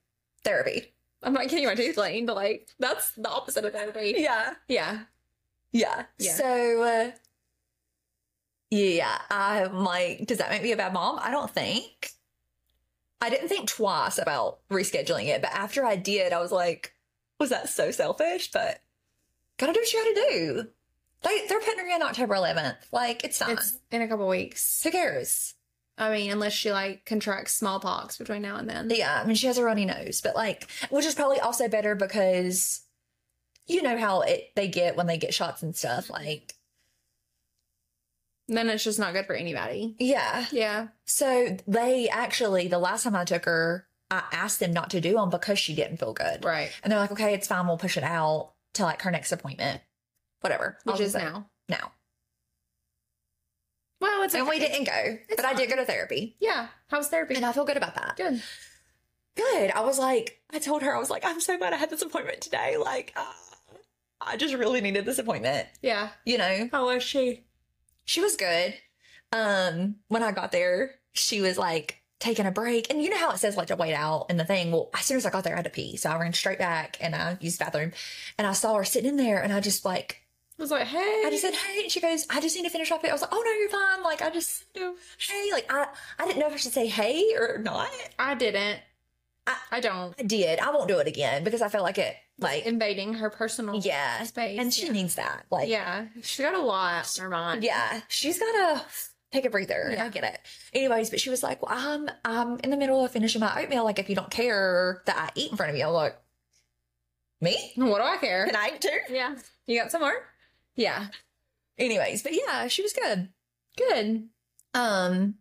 Speaker 1: Therapy.
Speaker 2: I'm not getting my tooth cleaned. Like, that's the opposite of therapy.
Speaker 1: Yeah.
Speaker 2: Yeah.
Speaker 1: Yeah.
Speaker 2: Yeah.
Speaker 1: So, uh, yeah, I'm like, does that make me a bad mom? I don't think. I didn't think twice about rescheduling it, but after I did, I was like, was that so selfish? But gotta do what you gotta do. They, they're putting her in October eleventh. Like, it's fine.
Speaker 2: It's in a couple weeks.
Speaker 1: Who cares?
Speaker 2: I mean, unless she, like, contracts smallpox between now and then.
Speaker 1: Yeah, I mean, she has a runny nose, but like, which is probably also better because you know how it they get when they get shots and stuff. Like,
Speaker 2: Then it's just not good for anybody.
Speaker 1: yeah.
Speaker 2: Yeah.
Speaker 1: So they actually, the last time I took her, I asked them not to do them because she didn't feel good.
Speaker 2: Right.
Speaker 1: And they're like, okay, it's fine. We'll push it out to like her next appointment. Whatever.
Speaker 2: Which
Speaker 1: I'll
Speaker 2: is
Speaker 1: just-
Speaker 2: now.
Speaker 1: Now.
Speaker 2: Well, it's
Speaker 1: And
Speaker 2: okay.
Speaker 1: we didn't go, but I did go to therapy.
Speaker 2: Yeah. How's therapy?
Speaker 1: And I feel good about that.
Speaker 2: Good.
Speaker 1: Good. I was like, I told her, I was like, I'm so glad I had this appointment today. Like, uh, I just really needed this appointment.
Speaker 2: Yeah.
Speaker 1: You know?
Speaker 2: How was she?
Speaker 1: She was good. Um, when I got there, she was like taking a break. And you know how it says like to wait out in the thing? Well, as soon as I got there, I had to pee. So I ran straight back and I used the bathroom and I saw her sitting in there and I just like,
Speaker 2: I was like, hey.
Speaker 1: I just said, hey, and she goes, I just need to finish off it. I was like, oh no, you're fine. Like, I just, hey, like, I, I didn't know if I should say hey or not.
Speaker 2: I didn't.
Speaker 1: I,
Speaker 2: I don't.
Speaker 1: I did. I won't do it again because I felt like it, like,
Speaker 2: Invading her personal
Speaker 1: yeah.
Speaker 2: space.
Speaker 1: And she
Speaker 2: yeah.
Speaker 1: needs that. Like,
Speaker 2: Yeah. She got a lot on her mind.
Speaker 1: yeah, she's got to take a breather. And I
Speaker 2: Yeah.
Speaker 1: get it. Anyways, but she was like, well, I'm, I'm in the middle of finishing my oatmeal. Like, if you don't care that I eat in front of you, I'm like, me?
Speaker 2: What do I care?
Speaker 1: Can I eat too?
Speaker 2: Yeah. You got some more? Yeah.
Speaker 1: Anyways, but yeah, she was good.
Speaker 2: Good.
Speaker 1: Um,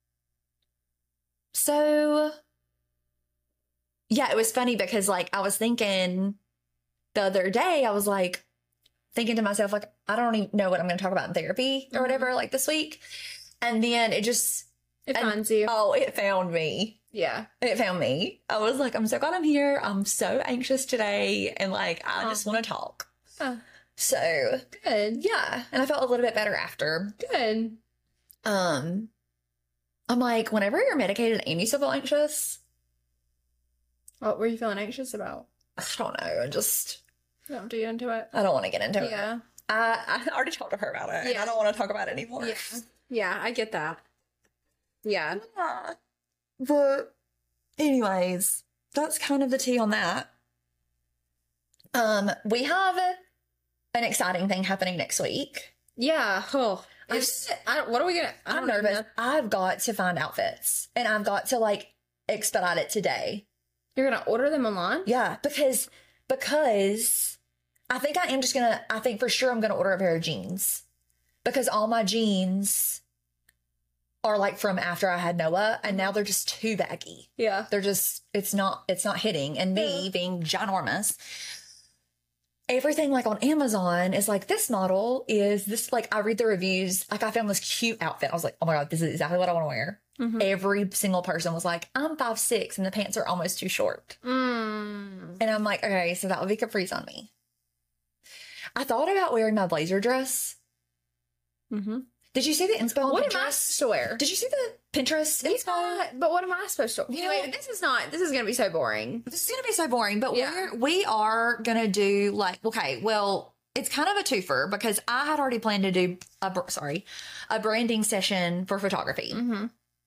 Speaker 1: so yeah, it was funny because like I was thinking the other day, I was like thinking to myself, like, I don't even know what I'm going to talk about in therapy or
Speaker 2: Mhm.
Speaker 1: whatever, like this week. And then it just,
Speaker 2: It
Speaker 1: And-
Speaker 2: finds you.
Speaker 1: oh, it found me.
Speaker 2: Yeah.
Speaker 1: It found me. I was like, I'm so glad I'm here. I'm so anxious today. And like, I
Speaker 2: Oh.
Speaker 1: just want to talk.
Speaker 2: Oh,
Speaker 1: So
Speaker 2: good.
Speaker 1: yeah. And I felt a little bit better after.
Speaker 2: Good.
Speaker 1: Um, I'm like, whenever you're medicated and you still feel anxious,
Speaker 2: What were you feeling anxious about?
Speaker 1: I don't know. I just,
Speaker 2: Don't do into it.
Speaker 1: I don't want to get into it.
Speaker 2: Yeah.
Speaker 1: I, I already talked to her about it. And
Speaker 2: Yeah.
Speaker 1: I don't want to talk about it anymore.
Speaker 2: Yeah. Yeah, I get that. Yeah.
Speaker 1: Yeah. But anyways, that's kind of the tea on that. Um, we have an exciting thing happening next week.
Speaker 2: Yeah. Oh.
Speaker 1: I'm
Speaker 2: It's, I don't, what are we gonna? I
Speaker 1: I'm
Speaker 2: don't even
Speaker 1: nervous.
Speaker 2: know.
Speaker 1: I've got to find outfits and I've got to like expedite it today.
Speaker 2: You're gonna order them online?
Speaker 1: Yeah, because because I think I am just gonna I think for sure I'm gonna order a pair of jeans. Because all my jeans are like from after I had Noah and now they're just too baggy.
Speaker 2: Yeah.
Speaker 1: They're just it's not it's not hitting. And me
Speaker 2: Yeah.
Speaker 1: being ginormous, everything like on Amazon is like this model is this like I read the reviews, like I found this cute outfit. I was like, oh my god, this is exactly what I want to wear.
Speaker 2: Mhm.
Speaker 1: Every single person was like, I'm five six and the pants are almost too short.
Speaker 2: Mm.
Speaker 1: And I'm like, okay, so that would be Capri's on me. I thought about wearing my blazer dress.
Speaker 2: Mm-hmm.
Speaker 1: Did you see the inspo on
Speaker 2: What
Speaker 1: Pinterest?
Speaker 2: am I supposed to wear?
Speaker 1: Did you see the Pinterest
Speaker 2: It's
Speaker 1: inspo?
Speaker 2: not, but what am I supposed to?
Speaker 1: Yeah.
Speaker 2: Wait, this is not. This is gonna be so boring.
Speaker 1: This is gonna be so boring, but
Speaker 2: Yeah.
Speaker 1: we're we are gonna do like okay, well, it's kind of a twofer because I had already planned to do a br- sorry a branding session for photography,
Speaker 2: Mm-hmm.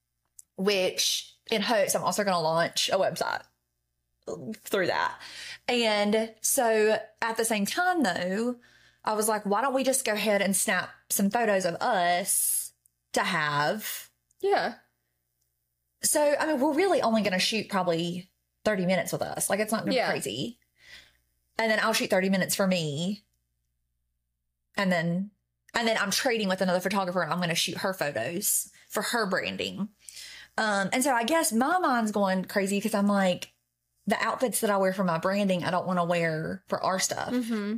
Speaker 1: which in hopes I'm also gonna launch a website through that. And so at the same time though, I was like, why don't we just go ahead and snap some photos of us to have?
Speaker 2: Yeah.
Speaker 1: So, I mean, we're really only going to shoot probably thirty minutes with us. Like, it's not going to
Speaker 2: Yeah.
Speaker 1: be crazy. And then I'll shoot thirty minutes for me. And then, and then I'm trading with another photographer and I'm going to shoot her photos for her branding. Um, and so I guess my mind's going crazy because I'm like, the outfits that I wear for my branding, I don't want to wear for our stuff.
Speaker 2: Mm-hmm.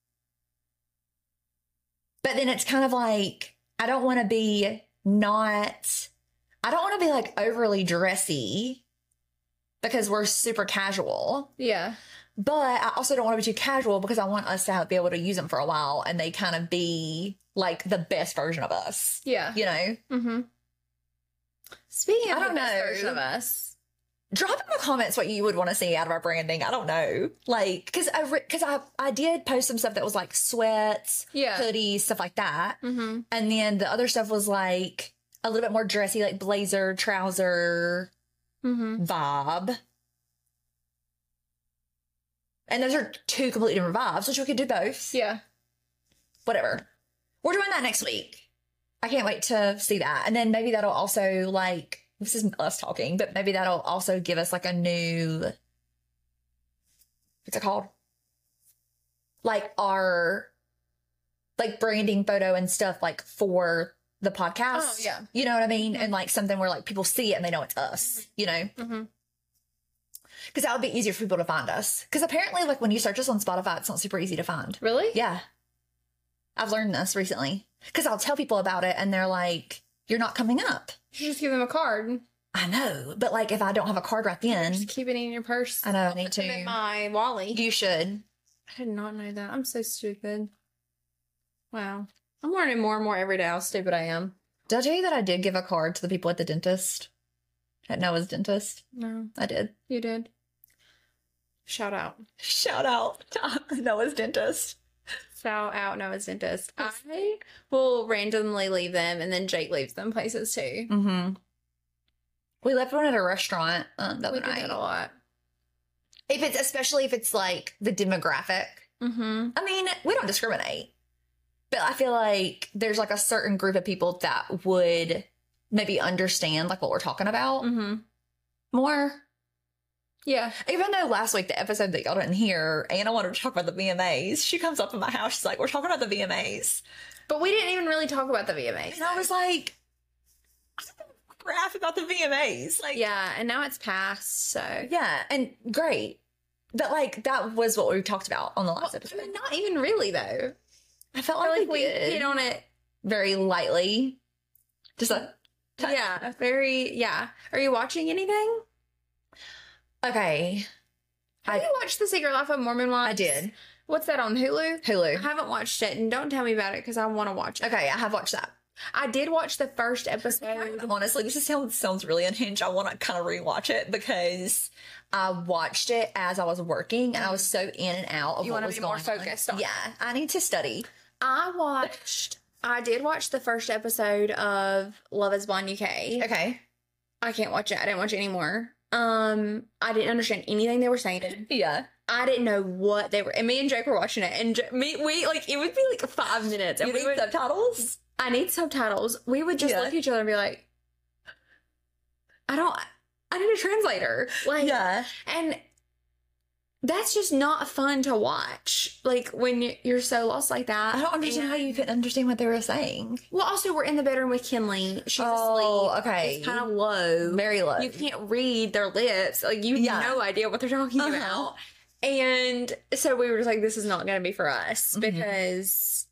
Speaker 1: But then it's kind of like, I don't want to be not, I don't want to be like overly dressy because we're super casual.
Speaker 2: Yeah.
Speaker 1: But I also don't want to be too casual because I want us to have, be able to use them for a while and they kind of be like the best version of us,
Speaker 2: Yeah.
Speaker 1: you know?
Speaker 2: Mm-hmm. Speaking of
Speaker 1: I don't
Speaker 2: the best
Speaker 1: know.
Speaker 2: version of us,
Speaker 1: Drop in the comments what you would want to see out of our branding. I don't know. Like, because I, because I, I did post some stuff that was like sweats,
Speaker 2: Yeah.
Speaker 1: hoodies, stuff like that.
Speaker 2: Mm-hmm.
Speaker 1: And then the other stuff was like a little bit more dressy, like blazer, trouser
Speaker 2: Mm-hmm.
Speaker 1: vibe. And those are two completely different vibes, which we could do both.
Speaker 2: Yeah.
Speaker 1: Whatever. We're doing that next week. I can't wait to see that. And then maybe that'll also like, this is us talking, but maybe that'll also give us like a new, what's it called? Like our, like branding photo and stuff like for the podcast.
Speaker 2: Oh, yeah.
Speaker 1: You know what I mean? And like something where like people see it and they know it's us, you know?
Speaker 2: Mm-hmm.
Speaker 1: Because that would be easier for people to find us. Because apparently like when you search us on Spotify, it's not super easy to find.
Speaker 2: Really?
Speaker 1: Yeah. I've learned this recently. Because I'll tell people about it and they're like, you're not coming up.
Speaker 2: You should just give them a card.
Speaker 1: I know. But like if I don't have a card right then,
Speaker 2: Just keep it in your purse.
Speaker 1: I know I need
Speaker 2: Put them in
Speaker 1: to.
Speaker 2: my Wally.
Speaker 1: You should.
Speaker 2: I did not know that. I'm so stupid. Wow. I'm learning more and more every day how stupid I am.
Speaker 1: Did I tell you that I did give a card to the people at the dentist? At Noah's dentist?
Speaker 2: No,
Speaker 1: I did.
Speaker 2: you did. Shout out.
Speaker 1: Shout out to Noah's dentist.
Speaker 2: Shout out Noah's dentist. I will randomly leave them, and then Jake leaves them places too.
Speaker 1: Mm-hmm. We left one at a restaurant um, the
Speaker 2: We
Speaker 1: other
Speaker 2: do
Speaker 1: night.
Speaker 2: that a lot.
Speaker 1: If it's, especially if it's like the demographic.
Speaker 2: Mm-hmm.
Speaker 1: I mean, we don't discriminate. But I feel like there's like a certain group of people that would maybe understand like what we're talking about
Speaker 2: Mm-hmm.
Speaker 1: more.
Speaker 2: Yeah.
Speaker 1: Even though last week, the episode that y'all didn't hear, Anna wanted to talk about the V M As. She comes up in my house. She's like, we're talking about the V M As.
Speaker 2: But we didn't even really talk about the V M As.
Speaker 1: And I was like, I don't crap about the V M As. Like,
Speaker 2: Yeah, and now it's past, so.
Speaker 1: yeah, and great. But like, that was what we talked about on the last
Speaker 2: Well,
Speaker 1: episode.
Speaker 2: I mean, not even really, though.
Speaker 1: I felt
Speaker 2: I
Speaker 1: like,
Speaker 2: feel like
Speaker 1: we
Speaker 2: we
Speaker 1: did
Speaker 2: hit on it.
Speaker 1: very lightly. Just a touch.
Speaker 2: Yeah, very, yeah. Are you watching anything?
Speaker 1: Okay.
Speaker 2: Have
Speaker 1: I-
Speaker 2: you watched The Secret Life of Mormon Wives?
Speaker 1: I did.
Speaker 2: What's that on Hulu? I
Speaker 1: Hulu.
Speaker 2: haven't watched it, and don't tell me about it because I want to watch it.
Speaker 1: Okay, I have watched that.
Speaker 2: I did watch the first episode.
Speaker 1: Honestly, this is- sounds sounds really unhinged. I want to kind of rewatch it because I watched it as I was working and I was so in and out of
Speaker 2: You
Speaker 1: what
Speaker 2: wanna
Speaker 1: was
Speaker 2: be
Speaker 1: going
Speaker 2: more focused
Speaker 1: on.
Speaker 2: on it.
Speaker 1: Yeah, I need to study.
Speaker 2: I watched, I did watch the first episode of Love is Blind U K.
Speaker 1: Okay.
Speaker 2: I can't watch it. I didn't watch it anymore. Um, I didn't understand anything they were saying.
Speaker 1: Yeah.
Speaker 2: I didn't know what they were. And me and Jake were watching it, and J- me, we like it would be like five minutes, and
Speaker 1: You
Speaker 2: we
Speaker 1: need
Speaker 2: would.
Speaker 1: subtitles?
Speaker 2: I need subtitles. We would just
Speaker 1: Yeah.
Speaker 2: look at each other and be like, I don't. I need a translator. Like,
Speaker 1: Yeah.
Speaker 2: and that's just not fun to watch. Like when you- you're so lost like that.
Speaker 1: I don't understand how you couldn't understand what they were saying.
Speaker 2: Well, also we're in the bedroom with Kinley. She's
Speaker 1: Oh,
Speaker 2: asleep.
Speaker 1: okay.
Speaker 2: It's kind of low.
Speaker 1: Very low.
Speaker 2: You can't read their lips. Like you
Speaker 1: Yeah.
Speaker 2: have no idea what they're talking
Speaker 1: Uh-huh.
Speaker 2: about. And so we were just like, this is not going to be for us
Speaker 1: Mhm.
Speaker 2: because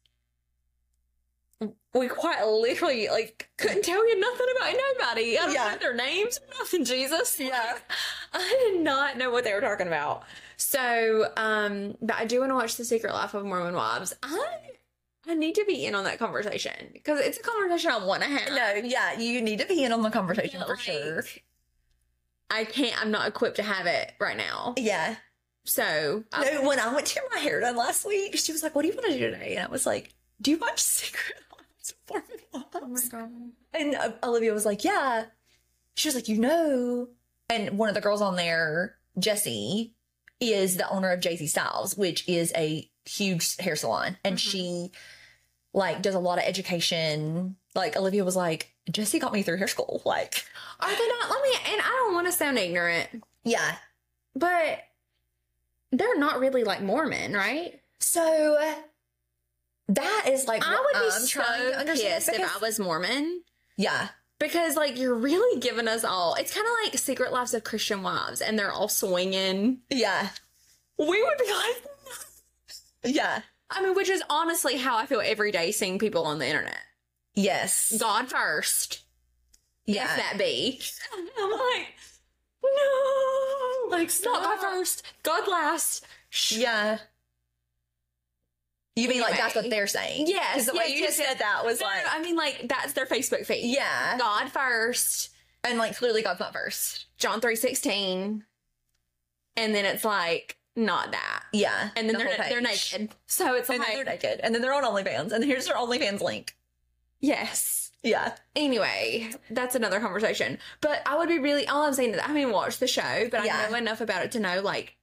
Speaker 2: we quite literally like couldn't tell you nothing about nobody. I don't
Speaker 1: Yeah.
Speaker 2: know their names, nothing. Jesus.
Speaker 1: Yeah.
Speaker 2: I did not know what they were talking about. So, um, but I do want to watch The Secret Life of Mormon Wives. I I need to be in on that conversation because it's a conversation I want to have.
Speaker 1: No, yeah, you need to be in on the conversation
Speaker 2: But,
Speaker 1: for
Speaker 2: like,
Speaker 1: sure.
Speaker 2: I can't. I'm not equipped to have it right now.
Speaker 1: Yeah.
Speaker 2: So, I-
Speaker 1: No, when I went to get my hair done last week, she was like, what do you want to do today? And I was like, do you watch Secret Lives of Mormon
Speaker 2: oh my
Speaker 1: Wives?
Speaker 2: god.
Speaker 1: And uh, Olivia was like, yeah. She was like, you know. And one of the girls on there, Jessie, is the owner of J C Styles, which is a huge hair salon. And
Speaker 2: Mhm.
Speaker 1: she, like, does a lot of education. Like, Olivia was like, Jessie got me through hair school. Like,
Speaker 2: Are they not? Let me. And I don't want to sound ignorant,
Speaker 1: yeah.
Speaker 2: but they're not really like Mormon, right?
Speaker 1: So that is like,
Speaker 2: I
Speaker 1: what
Speaker 2: would be
Speaker 1: I'm trying to
Speaker 2: so
Speaker 1: understand.
Speaker 2: pissed if
Speaker 1: because-
Speaker 2: I was Mormon.
Speaker 1: yeah.
Speaker 2: Because, like, you're really giving us all. It's kind of like Secret Lives of Christian Wives, and they're all swinging.
Speaker 1: Yeah.
Speaker 2: We would be like,
Speaker 1: Yeah.
Speaker 2: I mean, which is honestly how I feel every day seeing people on the internet.
Speaker 1: Yes.
Speaker 2: God first,
Speaker 1: Yeah.
Speaker 2: if that be. And I'm like, no, like, not God first, God last.
Speaker 1: Yeah. You mean like that's what
Speaker 2: Anyway.
Speaker 1: they're saying?
Speaker 2: Yes,
Speaker 1: Because the way
Speaker 2: yes,
Speaker 1: you
Speaker 2: yes,
Speaker 1: said that was
Speaker 2: No,
Speaker 1: like,
Speaker 2: no, I mean, like, that's their Facebook feed.
Speaker 1: yeah.
Speaker 2: God first,
Speaker 1: And like clearly God's not first.
Speaker 2: John three sixteen, and then it's like not that.
Speaker 1: Yeah.
Speaker 2: And then
Speaker 1: the
Speaker 2: they're
Speaker 1: whole
Speaker 2: they're
Speaker 1: page.
Speaker 2: naked. So it's
Speaker 1: And
Speaker 2: like
Speaker 1: then they're naked. And then they're on OnlyFans. And here's their OnlyFans link.
Speaker 2: yes.
Speaker 1: Yeah.
Speaker 2: Anyway, that's another conversation. But I would be really all I'm saying is I haven't watched the show, but
Speaker 1: Yeah.
Speaker 2: I know enough about it to know like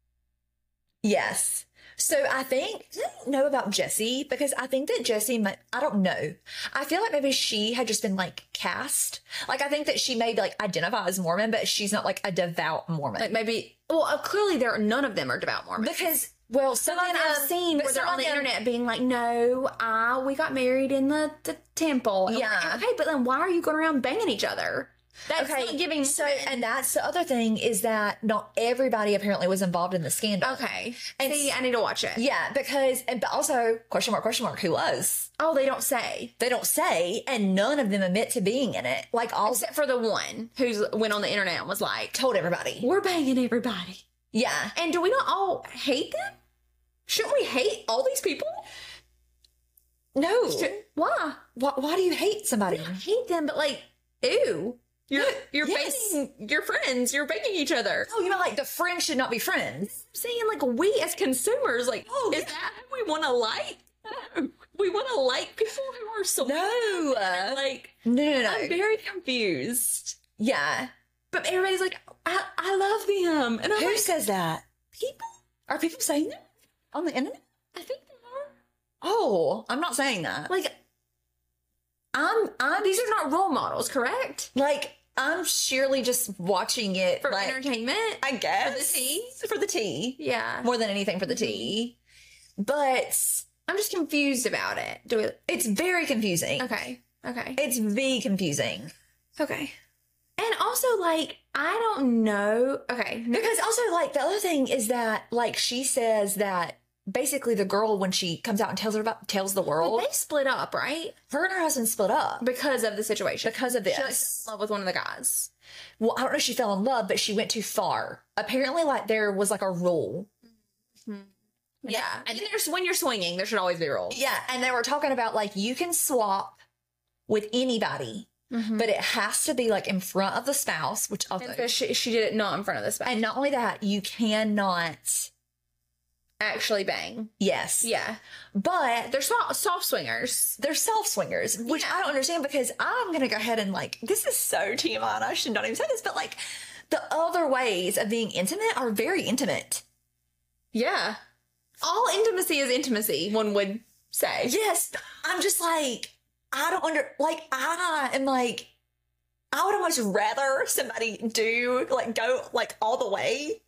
Speaker 1: Yes. So I think, I don't know about Jessie because I think that Jessie might, I don't know. I feel like maybe she had just been like cast. Like I think that she may like identify as Mormon, but she's not like a devout Mormon.
Speaker 2: like maybe well uh, clearly there are none of them are devout Mormons.
Speaker 1: because, well, some
Speaker 2: Some
Speaker 1: of them,
Speaker 2: I've seen
Speaker 1: but
Speaker 2: where they're
Speaker 1: some
Speaker 2: on
Speaker 1: of
Speaker 2: the
Speaker 1: them-
Speaker 2: internet being like, no, uh, we got married in the, the temple. And I'm
Speaker 1: Yeah.
Speaker 2: like, okay, but then why are you going around banging each other? That's
Speaker 1: Okay,
Speaker 2: not giving
Speaker 1: so, and that's the other thing is that not everybody apparently was involved in the scandal.
Speaker 2: okay.
Speaker 1: And
Speaker 2: See, I need to watch it.
Speaker 1: Yeah, because, and but also, question mark, question mark, who was?
Speaker 2: Oh, they don't say.
Speaker 1: They don't say, and none of them admit to being in it. Like, all
Speaker 2: Except for the one who went on the internet and was like,
Speaker 1: told everybody.
Speaker 2: we're banging everybody.
Speaker 1: Yeah.
Speaker 2: And do we not all hate them? Shouldn't we hate all these people?
Speaker 1: No.
Speaker 2: Should- why?
Speaker 1: Why, why do you hate somebody?
Speaker 2: I hate them, but like, ew. You're,
Speaker 1: No,
Speaker 2: you're
Speaker 1: yes.
Speaker 2: banging your friends. You're banging each other.
Speaker 1: Oh, you mean like the friends should not be friends?
Speaker 2: I'm saying like we as consumers, like,
Speaker 1: Oh,
Speaker 2: is
Speaker 1: yeah.
Speaker 2: that who we want to like? No. We want to like people who are so
Speaker 1: No.
Speaker 2: like,
Speaker 1: No, no, no.
Speaker 2: I'm very confused.
Speaker 1: Yeah.
Speaker 2: But everybody's like, I, I love them. And I'm
Speaker 1: Who
Speaker 2: like,
Speaker 1: says that?
Speaker 2: people?
Speaker 1: Are people saying that on the internet?
Speaker 2: I think they are.
Speaker 1: Oh, I'm not saying that.
Speaker 2: Like, I'm, I'm, these are not role models, correct?
Speaker 1: Like, I'm surely just watching it
Speaker 2: For
Speaker 1: like,
Speaker 2: entertainment?
Speaker 1: I guess.
Speaker 2: For the tea?
Speaker 1: For the tea.
Speaker 2: Yeah.
Speaker 1: More than anything for the tea. But
Speaker 2: I'm just confused about it. Do we?
Speaker 1: it's very confusing.
Speaker 2: Okay. Okay.
Speaker 1: It's very confusing.
Speaker 2: Okay. And also, like, I don't know. Okay. no-
Speaker 1: Because also, like, the other thing is that, like, she says that basically the girl, when she comes out and tells her about, tells the
Speaker 2: But
Speaker 1: world,
Speaker 2: they split up, right?
Speaker 1: her and her husband split up
Speaker 2: Because of the situation.
Speaker 1: because of
Speaker 2: She like,
Speaker 1: this.
Speaker 2: fell in love with one of the guys.
Speaker 1: Well, I don't know if she fell in love, but she went too far. Apparently, like, there was like a rule.
Speaker 2: Yeah.
Speaker 1: And-
Speaker 2: And there's when you're swinging, there should always be rules.
Speaker 1: Yeah. And they were talking about, like, you can swap with anybody,
Speaker 2: But
Speaker 1: but it has to be, like, in front of the spouse, which also,
Speaker 2: so she, she did it not in front of the spouse.
Speaker 1: and not only that, you cannot,
Speaker 2: Actually bang.
Speaker 1: yes.
Speaker 2: Yeah.
Speaker 1: But
Speaker 2: They're soft, soft swingers.
Speaker 1: they're self swingers, which I don't understand because I'm going to go ahead and like, this is so T M I and I should not even say this, but like the other ways of being intimate are very intimate.
Speaker 2: Yeah. All intimacy is intimacy, one would say.
Speaker 1: Yes. I'm just like, I don't under, like, I am like, I would almost rather somebody do like go like all the way.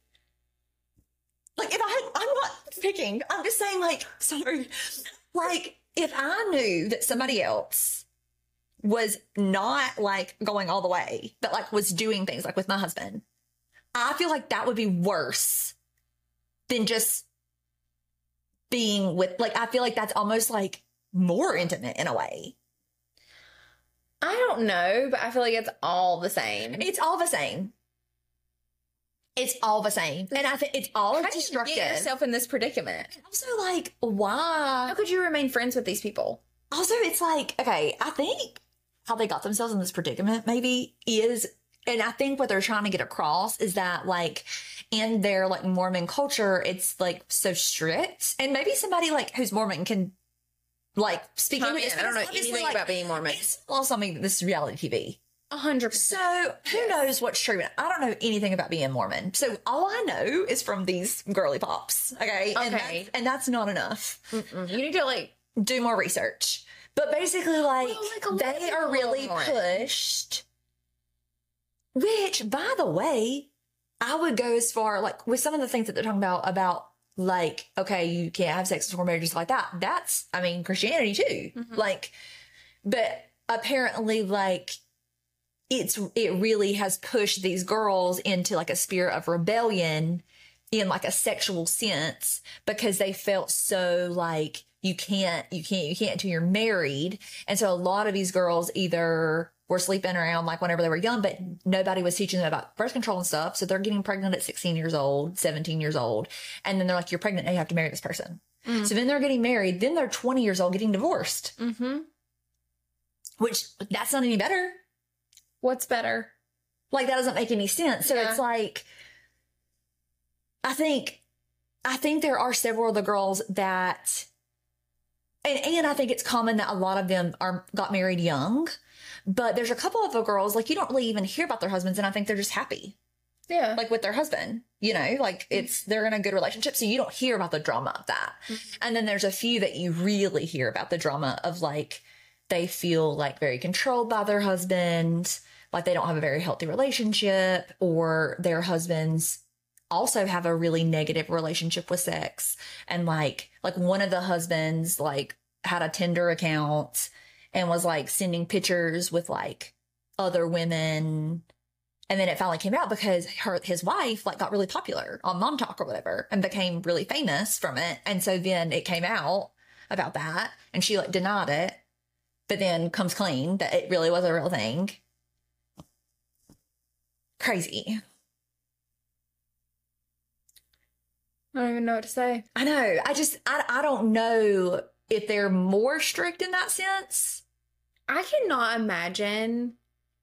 Speaker 1: Like if I had, I'm not picking, I'm just saying like, sorry, like if I knew that somebody else was not like going all the way, but like was doing things like with my husband, I feel like that would be worse than just being with, like, I feel like that's almost like more intimate in a way.
Speaker 2: I don't know, but I feel like it's all the same.
Speaker 1: It's all the same. It's all the same. And I think it's all
Speaker 2: How did you
Speaker 1: destructive.
Speaker 2: get yourself in this predicament?
Speaker 1: Also, like, why?
Speaker 2: How could you remain friends with these people?
Speaker 1: Also, it's like, okay, I think how they got themselves in this predicament maybe is, and I think what they're trying to get across is that, like, in their, like, Mormon culture, it's, like, so strict. And maybe somebody, like, who's Mormon can, like, speak
Speaker 2: I
Speaker 1: into
Speaker 2: mean,
Speaker 1: it.
Speaker 2: I don't know
Speaker 1: Obviously,
Speaker 2: anything
Speaker 1: like,
Speaker 2: about being Mormon.
Speaker 1: It's also something, this is reality T V.
Speaker 2: A hundred percent.
Speaker 1: So who
Speaker 2: Yes.
Speaker 1: knows what's true? I don't know anything about being Mormon. So all I know is from these girly pops. Okay. And
Speaker 2: Okay.
Speaker 1: that's, and that's not enough.
Speaker 2: You need to like
Speaker 1: Do more research. But basically, like,
Speaker 2: Well, like, a lot of
Speaker 1: they
Speaker 2: people
Speaker 1: are really
Speaker 2: are.
Speaker 1: pushed. Which, by the way, I would go as far, like, with some of the things that they're talking about, about, like, okay, you can't have sex before marriage, like that. That's, I mean, Christianity too.
Speaker 2: Mhm.
Speaker 1: Like, but apparently, like, it's, it really has pushed these girls into, like, a spirit of rebellion in, like, a sexual sense because they felt so, like, you can't, you can't, you can't until you're married. And so a lot of these girls either were sleeping around like whenever they were young, but nobody was teaching them about birth control and stuff. So they're getting pregnant at sixteen years old, seventeen years old. And then they're like, you're pregnant and you have to marry this person.
Speaker 2: Mm.
Speaker 1: So then they're getting married. Then they're twenty years old getting divorced,
Speaker 2: mm-hmm.
Speaker 1: which that's not any better.
Speaker 2: What's better?
Speaker 1: Like, that doesn't make any sense. So
Speaker 2: Yeah.
Speaker 1: it's like, I think, I think there are several of the girls that, and, and I think it's common that a lot of them are got married young, but there's a couple of the girls, like, you don't really even hear about their husbands, and I think they're just happy,
Speaker 2: Yeah.
Speaker 1: like, with their husband, you know, like, it's, they're in a good relationship, so you don't hear about the drama of that.
Speaker 2: Mhm.
Speaker 1: And then there's a few that you really hear about the drama of, like, they feel, like, very controlled by their husband, like, they don't have a very healthy relationship, or their husbands also have a really negative relationship with sex. And like, like one of the husbands, like, had a Tinder account and was like sending pictures with like other women. And then it finally came out because her, his wife, like, got really popular on Mom Talk or whatever and became really famous from it. And so then it came out about that, and she like denied it, but then comes clean that it really was a real thing. Crazy.
Speaker 2: I don't even know what to say.
Speaker 1: I know. I just, I, I don't know if they're more strict in that sense.
Speaker 2: I cannot imagine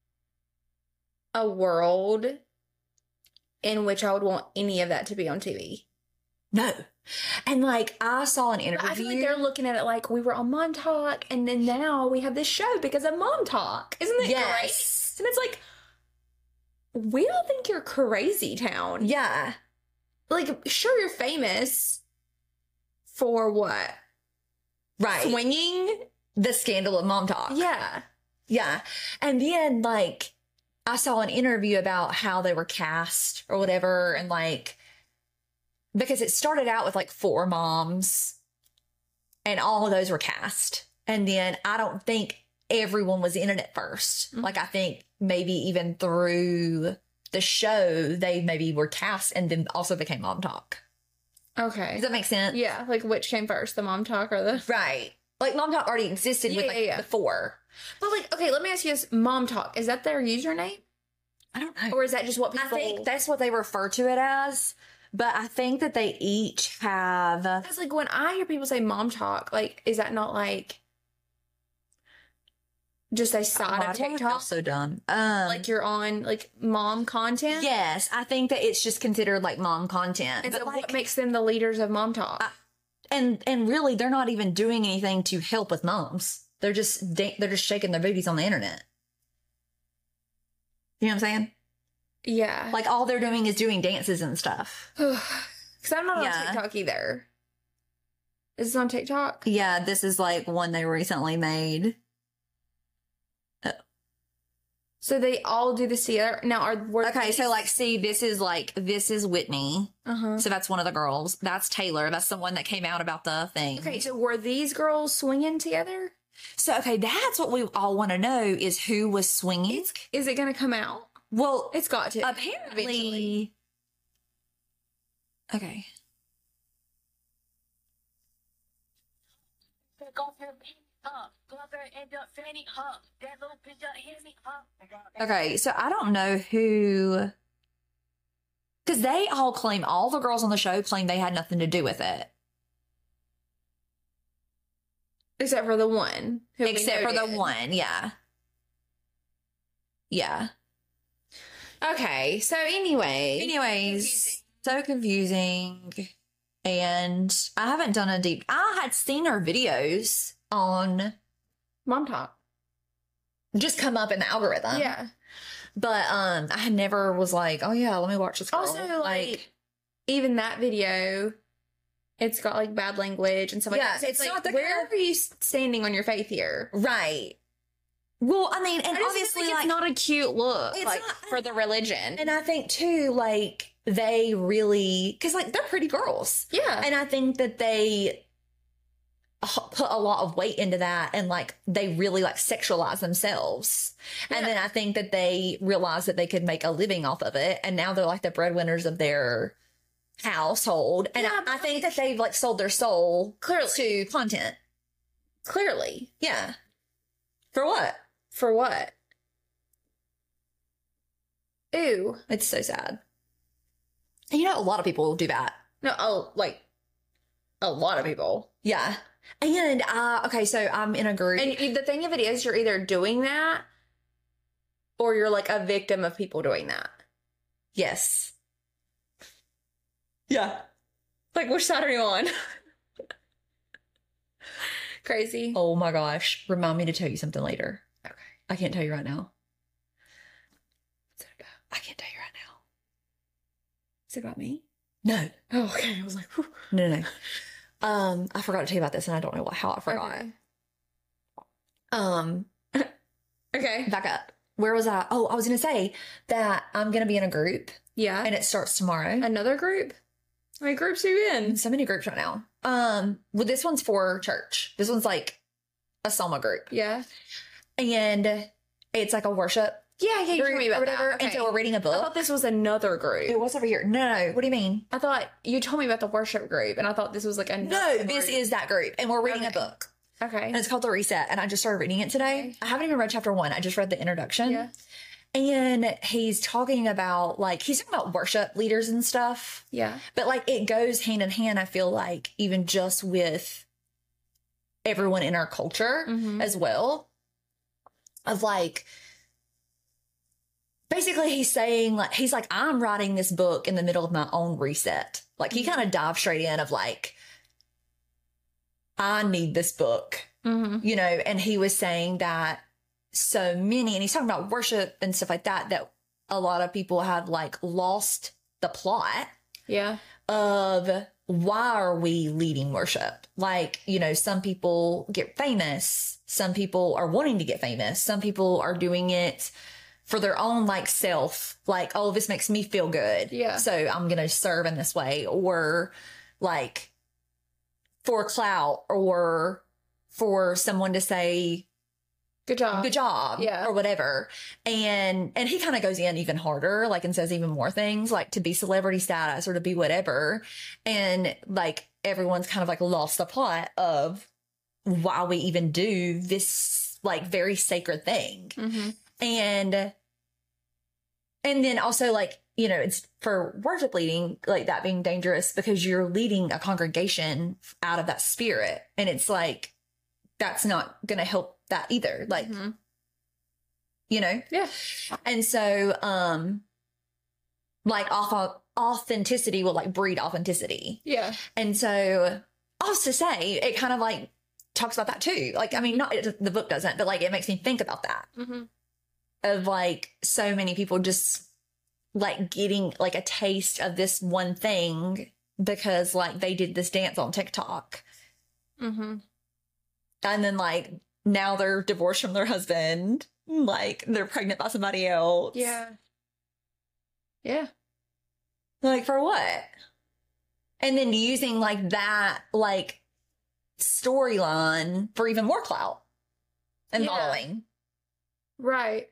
Speaker 2: a world in which I would want any of that to be on T V.
Speaker 1: No. And like, I saw an interview.
Speaker 2: I feel like they're looking at it like we were on Mom Talk, and then now we have this show because of Mom Talk. Isn't it
Speaker 1: Yes.
Speaker 2: great? And it's like, we all think you're crazy town.
Speaker 1: Yeah.
Speaker 2: Like, sure, you're famous for what?
Speaker 1: Right.
Speaker 2: Swinging?
Speaker 1: The scandal of Mom Talk.
Speaker 2: Yeah.
Speaker 1: Yeah. And then like, I saw an interview about how they were cast or whatever. And like, because it started out with like four moms and all of those were cast. And then I don't think everyone was in it at first.
Speaker 2: Mhm.
Speaker 1: Like, I think maybe even through the show, they maybe were cast and then also became Mom Talk.
Speaker 2: Okay.
Speaker 1: Does that make sense?
Speaker 2: Yeah, like which came first, the Mom Talk or the...
Speaker 1: Right. Like, Mom Talk already existed with
Speaker 2: Yeah,
Speaker 1: like
Speaker 2: yeah, yeah.
Speaker 1: the four.
Speaker 2: But like, okay, let me ask you this. Mom Talk, is that their username?
Speaker 1: I don't know.
Speaker 2: Or is that just what
Speaker 1: I
Speaker 2: people...
Speaker 1: think that's what they refer to it as, but I think that they each have.
Speaker 2: Because like when I hear people say Mom Talk, like, is that not like just a side of TikTok?
Speaker 1: So dumb. Um,
Speaker 2: Like you're on like mom content?
Speaker 1: yes, I think that it's just considered like mom content.
Speaker 2: And
Speaker 1: But,
Speaker 2: so
Speaker 1: like,
Speaker 2: what makes them the leaders of Mom Talk?
Speaker 1: I- and and really, they're not even doing anything to help with moms. They're just da- they're just shaking their booties on the internet. You know what I'm saying?
Speaker 2: yeah.
Speaker 1: Like, all they're doing is doing dances and stuff.
Speaker 2: Because I'm not
Speaker 1: Yeah.
Speaker 2: on TikTok either. Is this on TikTok?
Speaker 1: Yeah, this is like one they recently made.
Speaker 2: So they all do this together. Now are were
Speaker 1: Okay, so like, see, this is like, this is Whitney.
Speaker 2: uh-huh.
Speaker 1: So that's one of the girls. That's Taylor. That's the one that came out about the thing.
Speaker 2: Okay, so were these girls swinging together?
Speaker 1: So, okay, that's what we all want to know is who was swinging.
Speaker 2: It's is it going to come out?
Speaker 1: well,
Speaker 2: It's got to.
Speaker 1: apparently. Okay. Okay, so I don't know who. Because they all claim, all the girls on the show claim they had nothing to do with it.
Speaker 2: Except for the one. Who we
Speaker 1: Except
Speaker 2: know
Speaker 1: for the
Speaker 2: did.
Speaker 1: one, yeah. Yeah.
Speaker 2: Okay, so anyway.
Speaker 1: Anyways, so confusing. And I haven't done a deep. I had seen her videos on
Speaker 2: Mom Talk.
Speaker 1: just come up in the algorithm.
Speaker 2: yeah.
Speaker 1: But um, I never was like, oh yeah, let me watch this girl.
Speaker 2: Also, like, even that video, it's got like bad language and stuff like
Speaker 1: Yeah,
Speaker 2: that. So
Speaker 1: it's
Speaker 2: it's
Speaker 1: not
Speaker 2: like,
Speaker 1: the
Speaker 2: where
Speaker 1: kind-
Speaker 2: are you standing on your faith here?
Speaker 1: right. Well, I mean, and
Speaker 2: I just
Speaker 1: obviously,
Speaker 2: think it's
Speaker 1: like,
Speaker 2: not a cute look,
Speaker 1: It's
Speaker 2: like
Speaker 1: not-
Speaker 2: for the religion.
Speaker 1: and I think too, like, they really, because like they're pretty girls,
Speaker 2: yeah,
Speaker 1: and I think that they h- put a lot of weight into that, and like they really like sexualize themselves, and
Speaker 2: Yeah.
Speaker 1: then I think that they realized that they could make a living off of it, and now they're like the breadwinners of their household, and
Speaker 2: Yeah,
Speaker 1: I,
Speaker 2: but,
Speaker 1: I think that they've like sold their soul
Speaker 2: Clearly.
Speaker 1: to content.
Speaker 2: clearly.
Speaker 1: Yeah, for what?
Speaker 2: For what? Ew.
Speaker 1: It's so sad. And you know, a lot of people do that.
Speaker 2: No, oh, like a lot of people.
Speaker 1: Yeah. And uh okay, so I'm in a group.
Speaker 2: And you- the thing of it is, you're either doing that Or you're like a victim of people doing that.
Speaker 1: Yes. Yeah.
Speaker 2: Like, which side are you on? Crazy.
Speaker 1: Oh my gosh. Remind me to tell you something later.
Speaker 2: Okay.
Speaker 1: I can't tell you right now. I can't tell you right now.
Speaker 2: Is it about me?
Speaker 1: No.
Speaker 2: Oh, okay. I was like, whew.
Speaker 1: No, no, no. Um, I forgot to tell you about this and I don't know what, how I forgot.
Speaker 2: Okay.
Speaker 1: Um,
Speaker 2: Okay.
Speaker 1: back up. Where was I? Oh, I was going to say that I'm going to be in a group
Speaker 2: Yeah.
Speaker 1: and it starts tomorrow.
Speaker 2: Another group? How many groups are you in?
Speaker 1: So many groups right now. Um, well, this one's for church. This one's like a Soma group.
Speaker 2: Yeah.
Speaker 1: And it's like a worship
Speaker 2: Yeah, yeah, you
Speaker 1: group
Speaker 2: told me
Speaker 1: or
Speaker 2: about
Speaker 1: whatever.
Speaker 2: that.
Speaker 1: And so we're reading a
Speaker 2: I thought
Speaker 1: book.
Speaker 2: this was another group.
Speaker 1: It was over here. No, no, no. What do you mean?
Speaker 2: I thought you told me about the worship group, and I thought this was like another
Speaker 1: No,
Speaker 2: group.
Speaker 1: this is that group. And we're reading
Speaker 2: Okay.
Speaker 1: a book.
Speaker 2: Okay.
Speaker 1: And it's called The Reset. And I just started reading it today.
Speaker 2: Okay.
Speaker 1: I haven't even read chapter one. I just read the introduction.
Speaker 2: Yeah.
Speaker 1: And he's talking about like, he's talking about worship leaders and stuff.
Speaker 2: Yeah.
Speaker 1: But like it goes hand in hand, I feel like, even just with everyone in our culture
Speaker 2: Mhm.
Speaker 1: as well. Of like, basically he's saying like, he's like, I'm writing this book in the middle of my own reset. Like he
Speaker 2: Mhm.
Speaker 1: kind of dived straight in of like, I need this book,
Speaker 2: Mm-hmm.
Speaker 1: you know, and he was saying that so many, and he's talking about worship and stuff like that, that a lot of people have like lost the plot
Speaker 2: Yeah.
Speaker 1: of why are we leading worship? Like, you know, some people get famous. Some people are wanting to get famous. Some people are doing it for their own like self, like, oh, this makes me feel good.
Speaker 2: Yeah.
Speaker 1: So I'm going to serve in this way, or like for clout, or for someone to say,
Speaker 2: Good job.
Speaker 1: good job,
Speaker 2: Yeah.
Speaker 1: or whatever. And and he kind of goes in even harder, like, and says even more things, like to be celebrity status or to be whatever. And like everyone's kind of like lost the plot of why we even do this like very sacred thing.
Speaker 2: Mm-hmm.
Speaker 1: And and then also like, you know, it's for worship leading, like that being dangerous because you're leading a congregation out of that spirit. And it's like, that's not going to help that either. Like,
Speaker 2: Mhm.
Speaker 1: you know?
Speaker 2: Yeah.
Speaker 1: And so, um, like auth- authenticity will like breed authenticity.
Speaker 2: Yeah.
Speaker 1: And so, I was to say, it kind of like talks about that too. Like, I mean, not the book doesn't, but like it makes me think about that
Speaker 2: Mm-hmm.
Speaker 1: of like so many people just like getting like a taste of this one thing because like they did this dance on TikTok.
Speaker 2: Mm-hmm.
Speaker 1: And then like now they're divorced from their husband, like they're pregnant by somebody else.
Speaker 2: Yeah. Yeah.
Speaker 1: Like for what? And then using like that like storyline for even more clout and
Speaker 2: Yeah.
Speaker 1: following.
Speaker 2: Right.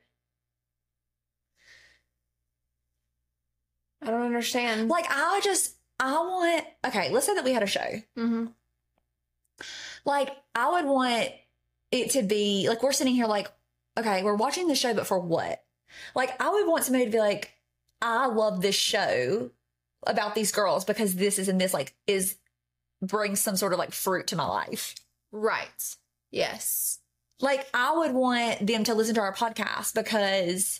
Speaker 2: I don't understand.
Speaker 1: Like I just I want okay, let's say that we had a show.
Speaker 2: Mm-hmm.
Speaker 1: Like I would want it to be like we're sitting here like, okay, we're watching the show, but for what? Like I would want somebody to be like, I love this show about these girls because this is and this like is brings some sort of like fruit to my life.
Speaker 2: Right. Yes.
Speaker 1: Like I would want them to listen to our podcast because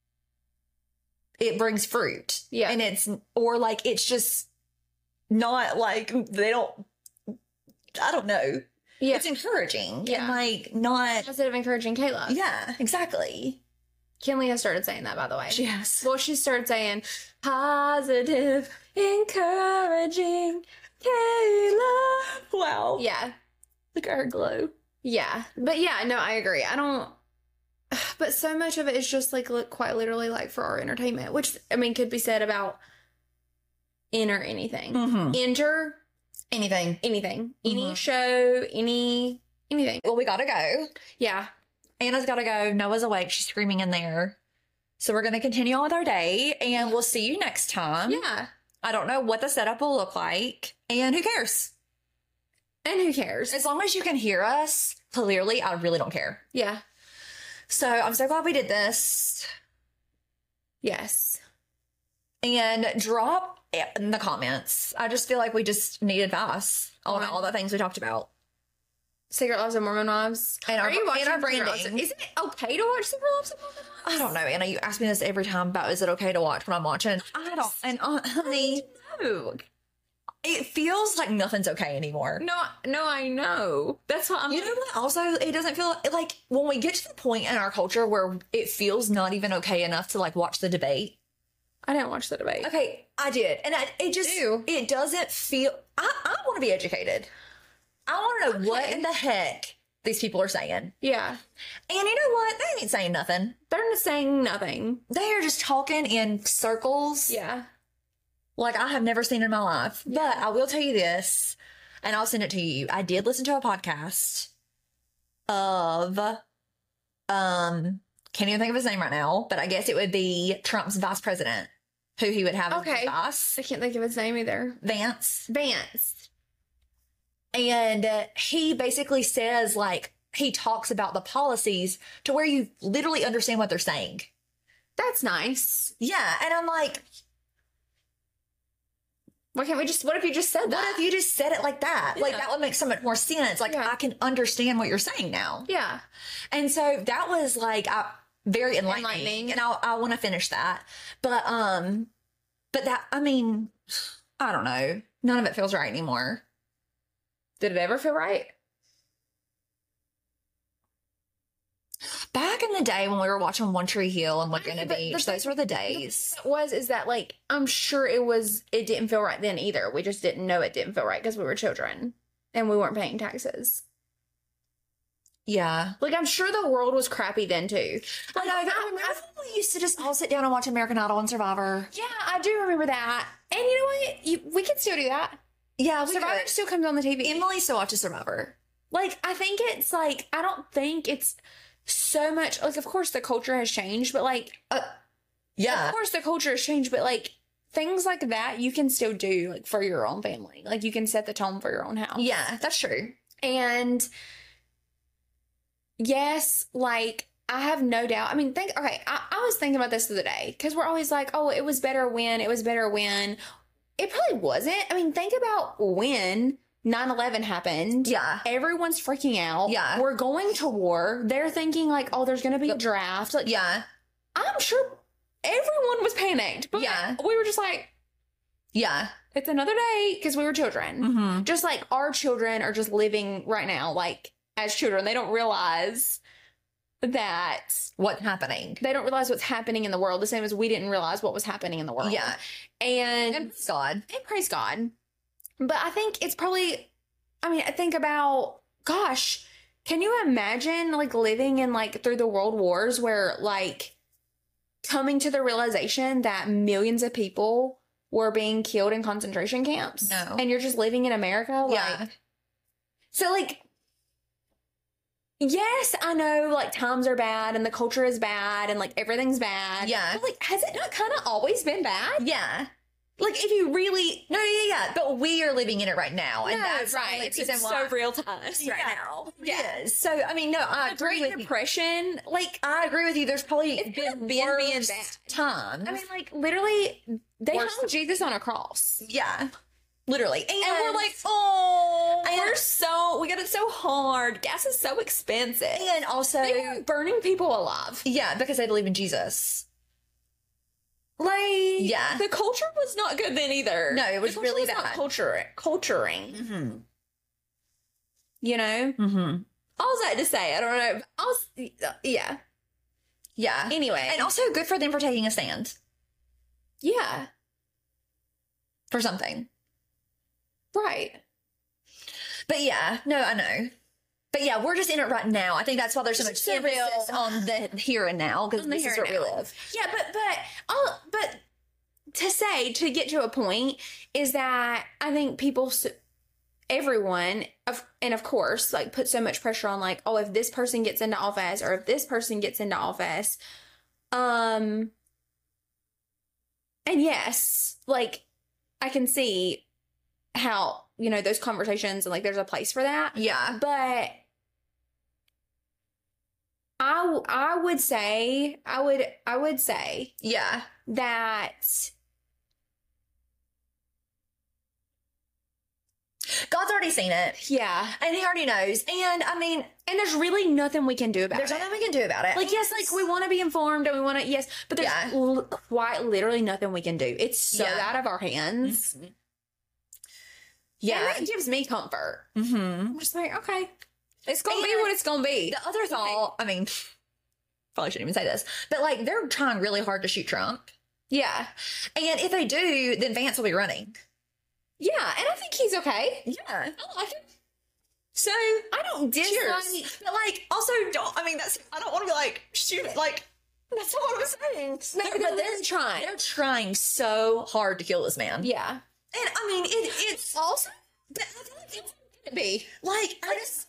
Speaker 1: it brings fruit.
Speaker 2: Yeah.
Speaker 1: And it's or like it's just not like they don't I don't know.
Speaker 2: Yeah.
Speaker 1: It's encouraging.
Speaker 2: Yeah.
Speaker 1: And like not
Speaker 2: Instead of encouraging Kayla.
Speaker 1: yeah, exactly.
Speaker 2: Kinley has started saying that, by the way.
Speaker 1: Yes.
Speaker 2: Well, she started saying positive, encouraging Kayla.
Speaker 1: Wow.
Speaker 2: Yeah.
Speaker 1: Look at her glow.
Speaker 2: Yeah. But yeah, no, I agree. I don't. But so much of it is just like li- quite literally like for our entertainment, which I mean could be said about enter anything.
Speaker 1: Mm-hmm.
Speaker 2: Enter
Speaker 1: Anything.
Speaker 2: anything. Any
Speaker 1: Mhm.
Speaker 2: show, any anything.
Speaker 1: Well, we gotta go.
Speaker 2: Yeah.
Speaker 1: Anna's gotta go. Noah's awake. She's screaming in there. So we're gonna continue on with our day and we'll see you next time.
Speaker 2: Yeah.
Speaker 1: I don't know what the setup will look like. And who cares?
Speaker 2: And who cares?
Speaker 1: As long as you can hear us clearly, I really don't care.
Speaker 2: Yeah.
Speaker 1: So I'm so glad we did this.
Speaker 2: Yes.
Speaker 1: And drop in the comments. I just feel like we just need advice on
Speaker 2: On-
Speaker 1: all the things we talked about.
Speaker 2: Secret Lives of Mormon Wives.
Speaker 1: And our,
Speaker 2: Are you watching
Speaker 1: and our
Speaker 2: Secret Lives
Speaker 1: branding.
Speaker 2: of- Is it okay to watch Secret Lives of Mormon Wives?
Speaker 1: I don't know, Anna. You ask me this every time about is it okay to watch when I'm watching. I don't. And uh, honey,
Speaker 2: No.
Speaker 1: it feels like nothing's okay anymore.
Speaker 2: No, no, I know. That's what I'm.
Speaker 1: You know what? Also, it doesn't feel like when we get to the point in our culture where it feels not even okay enough to like watch the debate.
Speaker 2: I didn't watch the debate.
Speaker 1: Okay, I did, and I, it just
Speaker 2: Ew.
Speaker 1: it doesn't feel. I, I want to be educated. I want to know what
Speaker 2: Okay.
Speaker 1: in the heck these people are saying. And
Speaker 2: Yeah.
Speaker 1: you know what? They ain't saying nothing.
Speaker 2: They're not saying nothing.
Speaker 1: They are just talking in circles.
Speaker 2: Yeah.
Speaker 1: Like I have never seen in my life. But I will tell you this, and I'll send it to you. I did listen to a podcast of, um, can't even think of his name right now, but I guess it would be Trump's vice president, who he would have as
Speaker 2: Okay.
Speaker 1: his vice,
Speaker 2: I can't think of his name either.
Speaker 1: Vance.
Speaker 2: Vance.
Speaker 1: And uh, he basically says, like, he talks about the policies to where you literally understand what they're saying.
Speaker 2: That's nice.
Speaker 1: Yeah. And I'm like,
Speaker 2: Why can't we just, what if you just said that?
Speaker 1: what if you just said it like that? Like,
Speaker 2: Yeah.
Speaker 1: that would make so much more sense. Like,
Speaker 2: Yeah.
Speaker 1: I can understand what you're saying now.
Speaker 2: Yeah.
Speaker 1: And so that was like uh, very enlightening.
Speaker 2: Enlightening.
Speaker 1: And I, I want to finish that. But, um, but that, I mean, I don't know. None of it feels right anymore.
Speaker 2: Did it ever feel right?
Speaker 1: Back in the day when we were watching One Tree Hill and Laguna
Speaker 2: But the
Speaker 1: Beach,
Speaker 2: thing-
Speaker 1: those were the days.
Speaker 2: It was, is that like, I'm sure it was, it didn't feel right then either. We just didn't know it didn't feel right because we were children and we weren't paying taxes.
Speaker 1: Yeah.
Speaker 2: Like, I'm sure the world was crappy then too.
Speaker 1: I know. but I remember when we used to just all sit down and watch American Idol and Survivor.
Speaker 2: Yeah, I do remember that. And you know what? You, we can still do that.
Speaker 1: Yeah, we
Speaker 2: Survivor
Speaker 1: could.
Speaker 2: still comes on the T V.
Speaker 1: Emily still watches Survivor.
Speaker 2: Like, I think it's like, I don't think it's so much, like, of course the culture has changed, but like,
Speaker 1: Uh, yeah.
Speaker 2: of course the culture has changed, but like, things like that you can still do, like, for your own family. Like, you can set the tone for your own house.
Speaker 1: Yeah, that's true.
Speaker 2: And yes, like, I have no doubt. I mean, think, okay, I, I was thinking about this the other day because we're always like, oh, it was better when, it was better when. It probably wasn't. I mean, think about when nine eleven happened.
Speaker 1: Yeah.
Speaker 2: Everyone's freaking out.
Speaker 1: Yeah.
Speaker 2: We're going to war. They're thinking, like, oh, there's going to be a draft. Like,
Speaker 1: Yeah.
Speaker 2: I'm sure everyone was panicked. But
Speaker 1: Yeah.
Speaker 2: we were just like,
Speaker 1: Yeah.
Speaker 2: it's another day because we were children.
Speaker 1: Mm-hmm.
Speaker 2: Just like our children are just living right now, like, as children. They don't realize that
Speaker 1: What's happening?
Speaker 2: they don't realize what's happening in the world the same as we didn't realize what was happening in the world.
Speaker 1: Yeah.
Speaker 2: And,
Speaker 1: And God.
Speaker 2: and praise God. But I think it's probably, I mean, I think about, gosh, can you imagine like living in like through the world wars where like coming to the realization that millions of people were being killed in concentration camps?
Speaker 1: No.
Speaker 2: And you're just living in America? Like,
Speaker 1: Yeah.
Speaker 2: so like, yes, I know like times are bad and the culture is bad and like everything's bad.
Speaker 1: Yeah.
Speaker 2: But like, has it not kind of always been bad?
Speaker 1: Yeah. Like if you really no, yeah, yeah. But we are living in it right now. And
Speaker 2: No,
Speaker 1: that's
Speaker 2: right.
Speaker 1: the only
Speaker 2: It's,
Speaker 1: reason
Speaker 2: it's
Speaker 1: why-
Speaker 2: so real to us right
Speaker 1: Yeah.
Speaker 2: now.
Speaker 1: Yes. So I mean, no, I
Speaker 2: The
Speaker 1: agree
Speaker 2: Great
Speaker 1: with you.
Speaker 2: Depression, like,
Speaker 1: I agree with you. There's probably
Speaker 2: It's
Speaker 1: been,
Speaker 2: been being
Speaker 1: worse
Speaker 2: bad.
Speaker 1: times.
Speaker 2: I mean, like, literally, they
Speaker 1: Worse
Speaker 2: hung Jesus on a cross.
Speaker 1: yeah, literally. And,
Speaker 2: And we're like, oh,
Speaker 1: And-
Speaker 2: we're so, we got it so hard. Gas is so expensive.
Speaker 1: and also,
Speaker 2: They were burning people alive.
Speaker 1: yeah, because they believe in Jesus.
Speaker 2: Like,
Speaker 1: Yeah.
Speaker 2: the culture was not good then either.
Speaker 1: No, it was
Speaker 2: The culture
Speaker 1: really
Speaker 2: not
Speaker 1: bad.
Speaker 2: culture, culturing,
Speaker 1: Mm-hmm.
Speaker 2: you know?
Speaker 1: Mm-hmm.
Speaker 2: All that to say, I don't know. I'll, yeah.
Speaker 1: Yeah.
Speaker 2: Anyway.
Speaker 1: And also good for them for taking a stand
Speaker 2: yeah.
Speaker 1: for something.
Speaker 2: Right.
Speaker 1: But yeah, no, I know. But yeah, we're just in it right now. I think that's why there's so much
Speaker 2: It's so real.
Speaker 1: emphasis on the here and now because
Speaker 2: On the
Speaker 1: this
Speaker 2: here
Speaker 1: is
Speaker 2: and
Speaker 1: where we
Speaker 2: now.
Speaker 1: live.
Speaker 2: Yeah, but but all but to say to get to a point is that I think people, s- everyone, of and of course, like put so much pressure on like, oh, if this person gets into office or if this person gets into office, um, and yes, like I can see how you know those conversations and like there's a place for that,
Speaker 1: Yeah.
Speaker 2: but. I, w- I would say I would I would say
Speaker 1: Yeah.
Speaker 2: that
Speaker 1: God's already seen it.
Speaker 2: Yeah.
Speaker 1: And he already knows. And I mean,
Speaker 2: And there's really nothing we can do about
Speaker 1: there's
Speaker 2: it.
Speaker 1: nothing we can do about it.
Speaker 2: Like, yes, like we want to be informed and we want to, yes, but there's
Speaker 1: Yeah.
Speaker 2: l- quite literally nothing we can do. It's so
Speaker 1: Yeah.
Speaker 2: out of our hands.
Speaker 1: Mhm.
Speaker 2: Yeah.
Speaker 1: Yeah.
Speaker 2: And it gives me comfort.
Speaker 1: Mm-hmm.
Speaker 2: I'm just like, okay, it's going to be
Speaker 1: And
Speaker 2: what it's going to be.
Speaker 1: The other thought, I mean, probably shouldn't even say this, but like they're trying really hard to shoot Trump.
Speaker 2: Yeah.
Speaker 1: And if they do, then Vance will be running.
Speaker 2: Yeah. And I think he's okay.
Speaker 1: Yeah.
Speaker 2: I like him.
Speaker 1: So
Speaker 2: I don't
Speaker 1: cheers.
Speaker 2: dislike.
Speaker 1: But like, also don't, I mean, that's, I don't want to be like, shoot, like, that's not what I'm saying.
Speaker 2: No,
Speaker 1: They're-
Speaker 2: but
Speaker 1: but
Speaker 2: they're
Speaker 1: they're,
Speaker 2: trying.
Speaker 1: they're trying so hard to kill this man.
Speaker 2: Yeah.
Speaker 1: And I mean, it, it's also, but I feel like it's gonna be like, I just,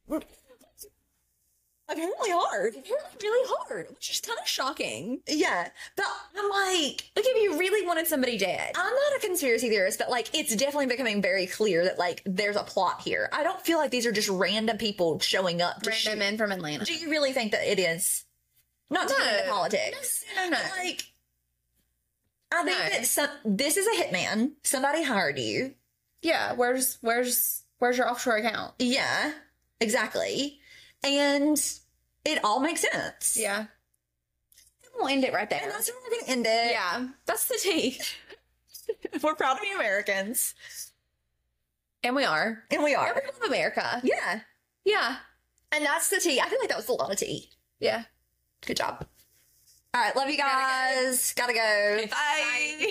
Speaker 1: apparently hard.
Speaker 2: Really hard, which is kind of shocking.
Speaker 1: Yeah. But I'm like,
Speaker 2: Like, if you really wanted somebody dead.
Speaker 1: I'm not a conspiracy theorist, but like, it's definitely becoming very clear that like, there's a plot here. I don't feel like these are just random people showing up to
Speaker 2: Random
Speaker 1: shoot.
Speaker 2: men from Atlanta.
Speaker 1: Do you really think that it is? Not to
Speaker 2: No.
Speaker 1: get into politics.
Speaker 2: No, no, no.
Speaker 1: But, like, I think
Speaker 2: No.
Speaker 1: that some, this is a hitman. Somebody hired you.
Speaker 2: Yeah. Where's, where's, where's your offshore account?
Speaker 1: Yeah, exactly. And it all makes sense.
Speaker 2: Yeah. We'll end it right there.
Speaker 1: And that's where we're going to end it.
Speaker 2: Yeah. That's the tea.
Speaker 1: We're proud to be Americans.
Speaker 2: And we are.
Speaker 1: And we
Speaker 2: And
Speaker 1: are.
Speaker 2: we love America.
Speaker 1: Yeah.
Speaker 2: Yeah.
Speaker 1: And that's the tea. I feel like that was a lot of tea.
Speaker 2: Yeah.
Speaker 1: Good job. All right. Love you guys. Gotta go. Gotta go. Bye.
Speaker 2: Bye.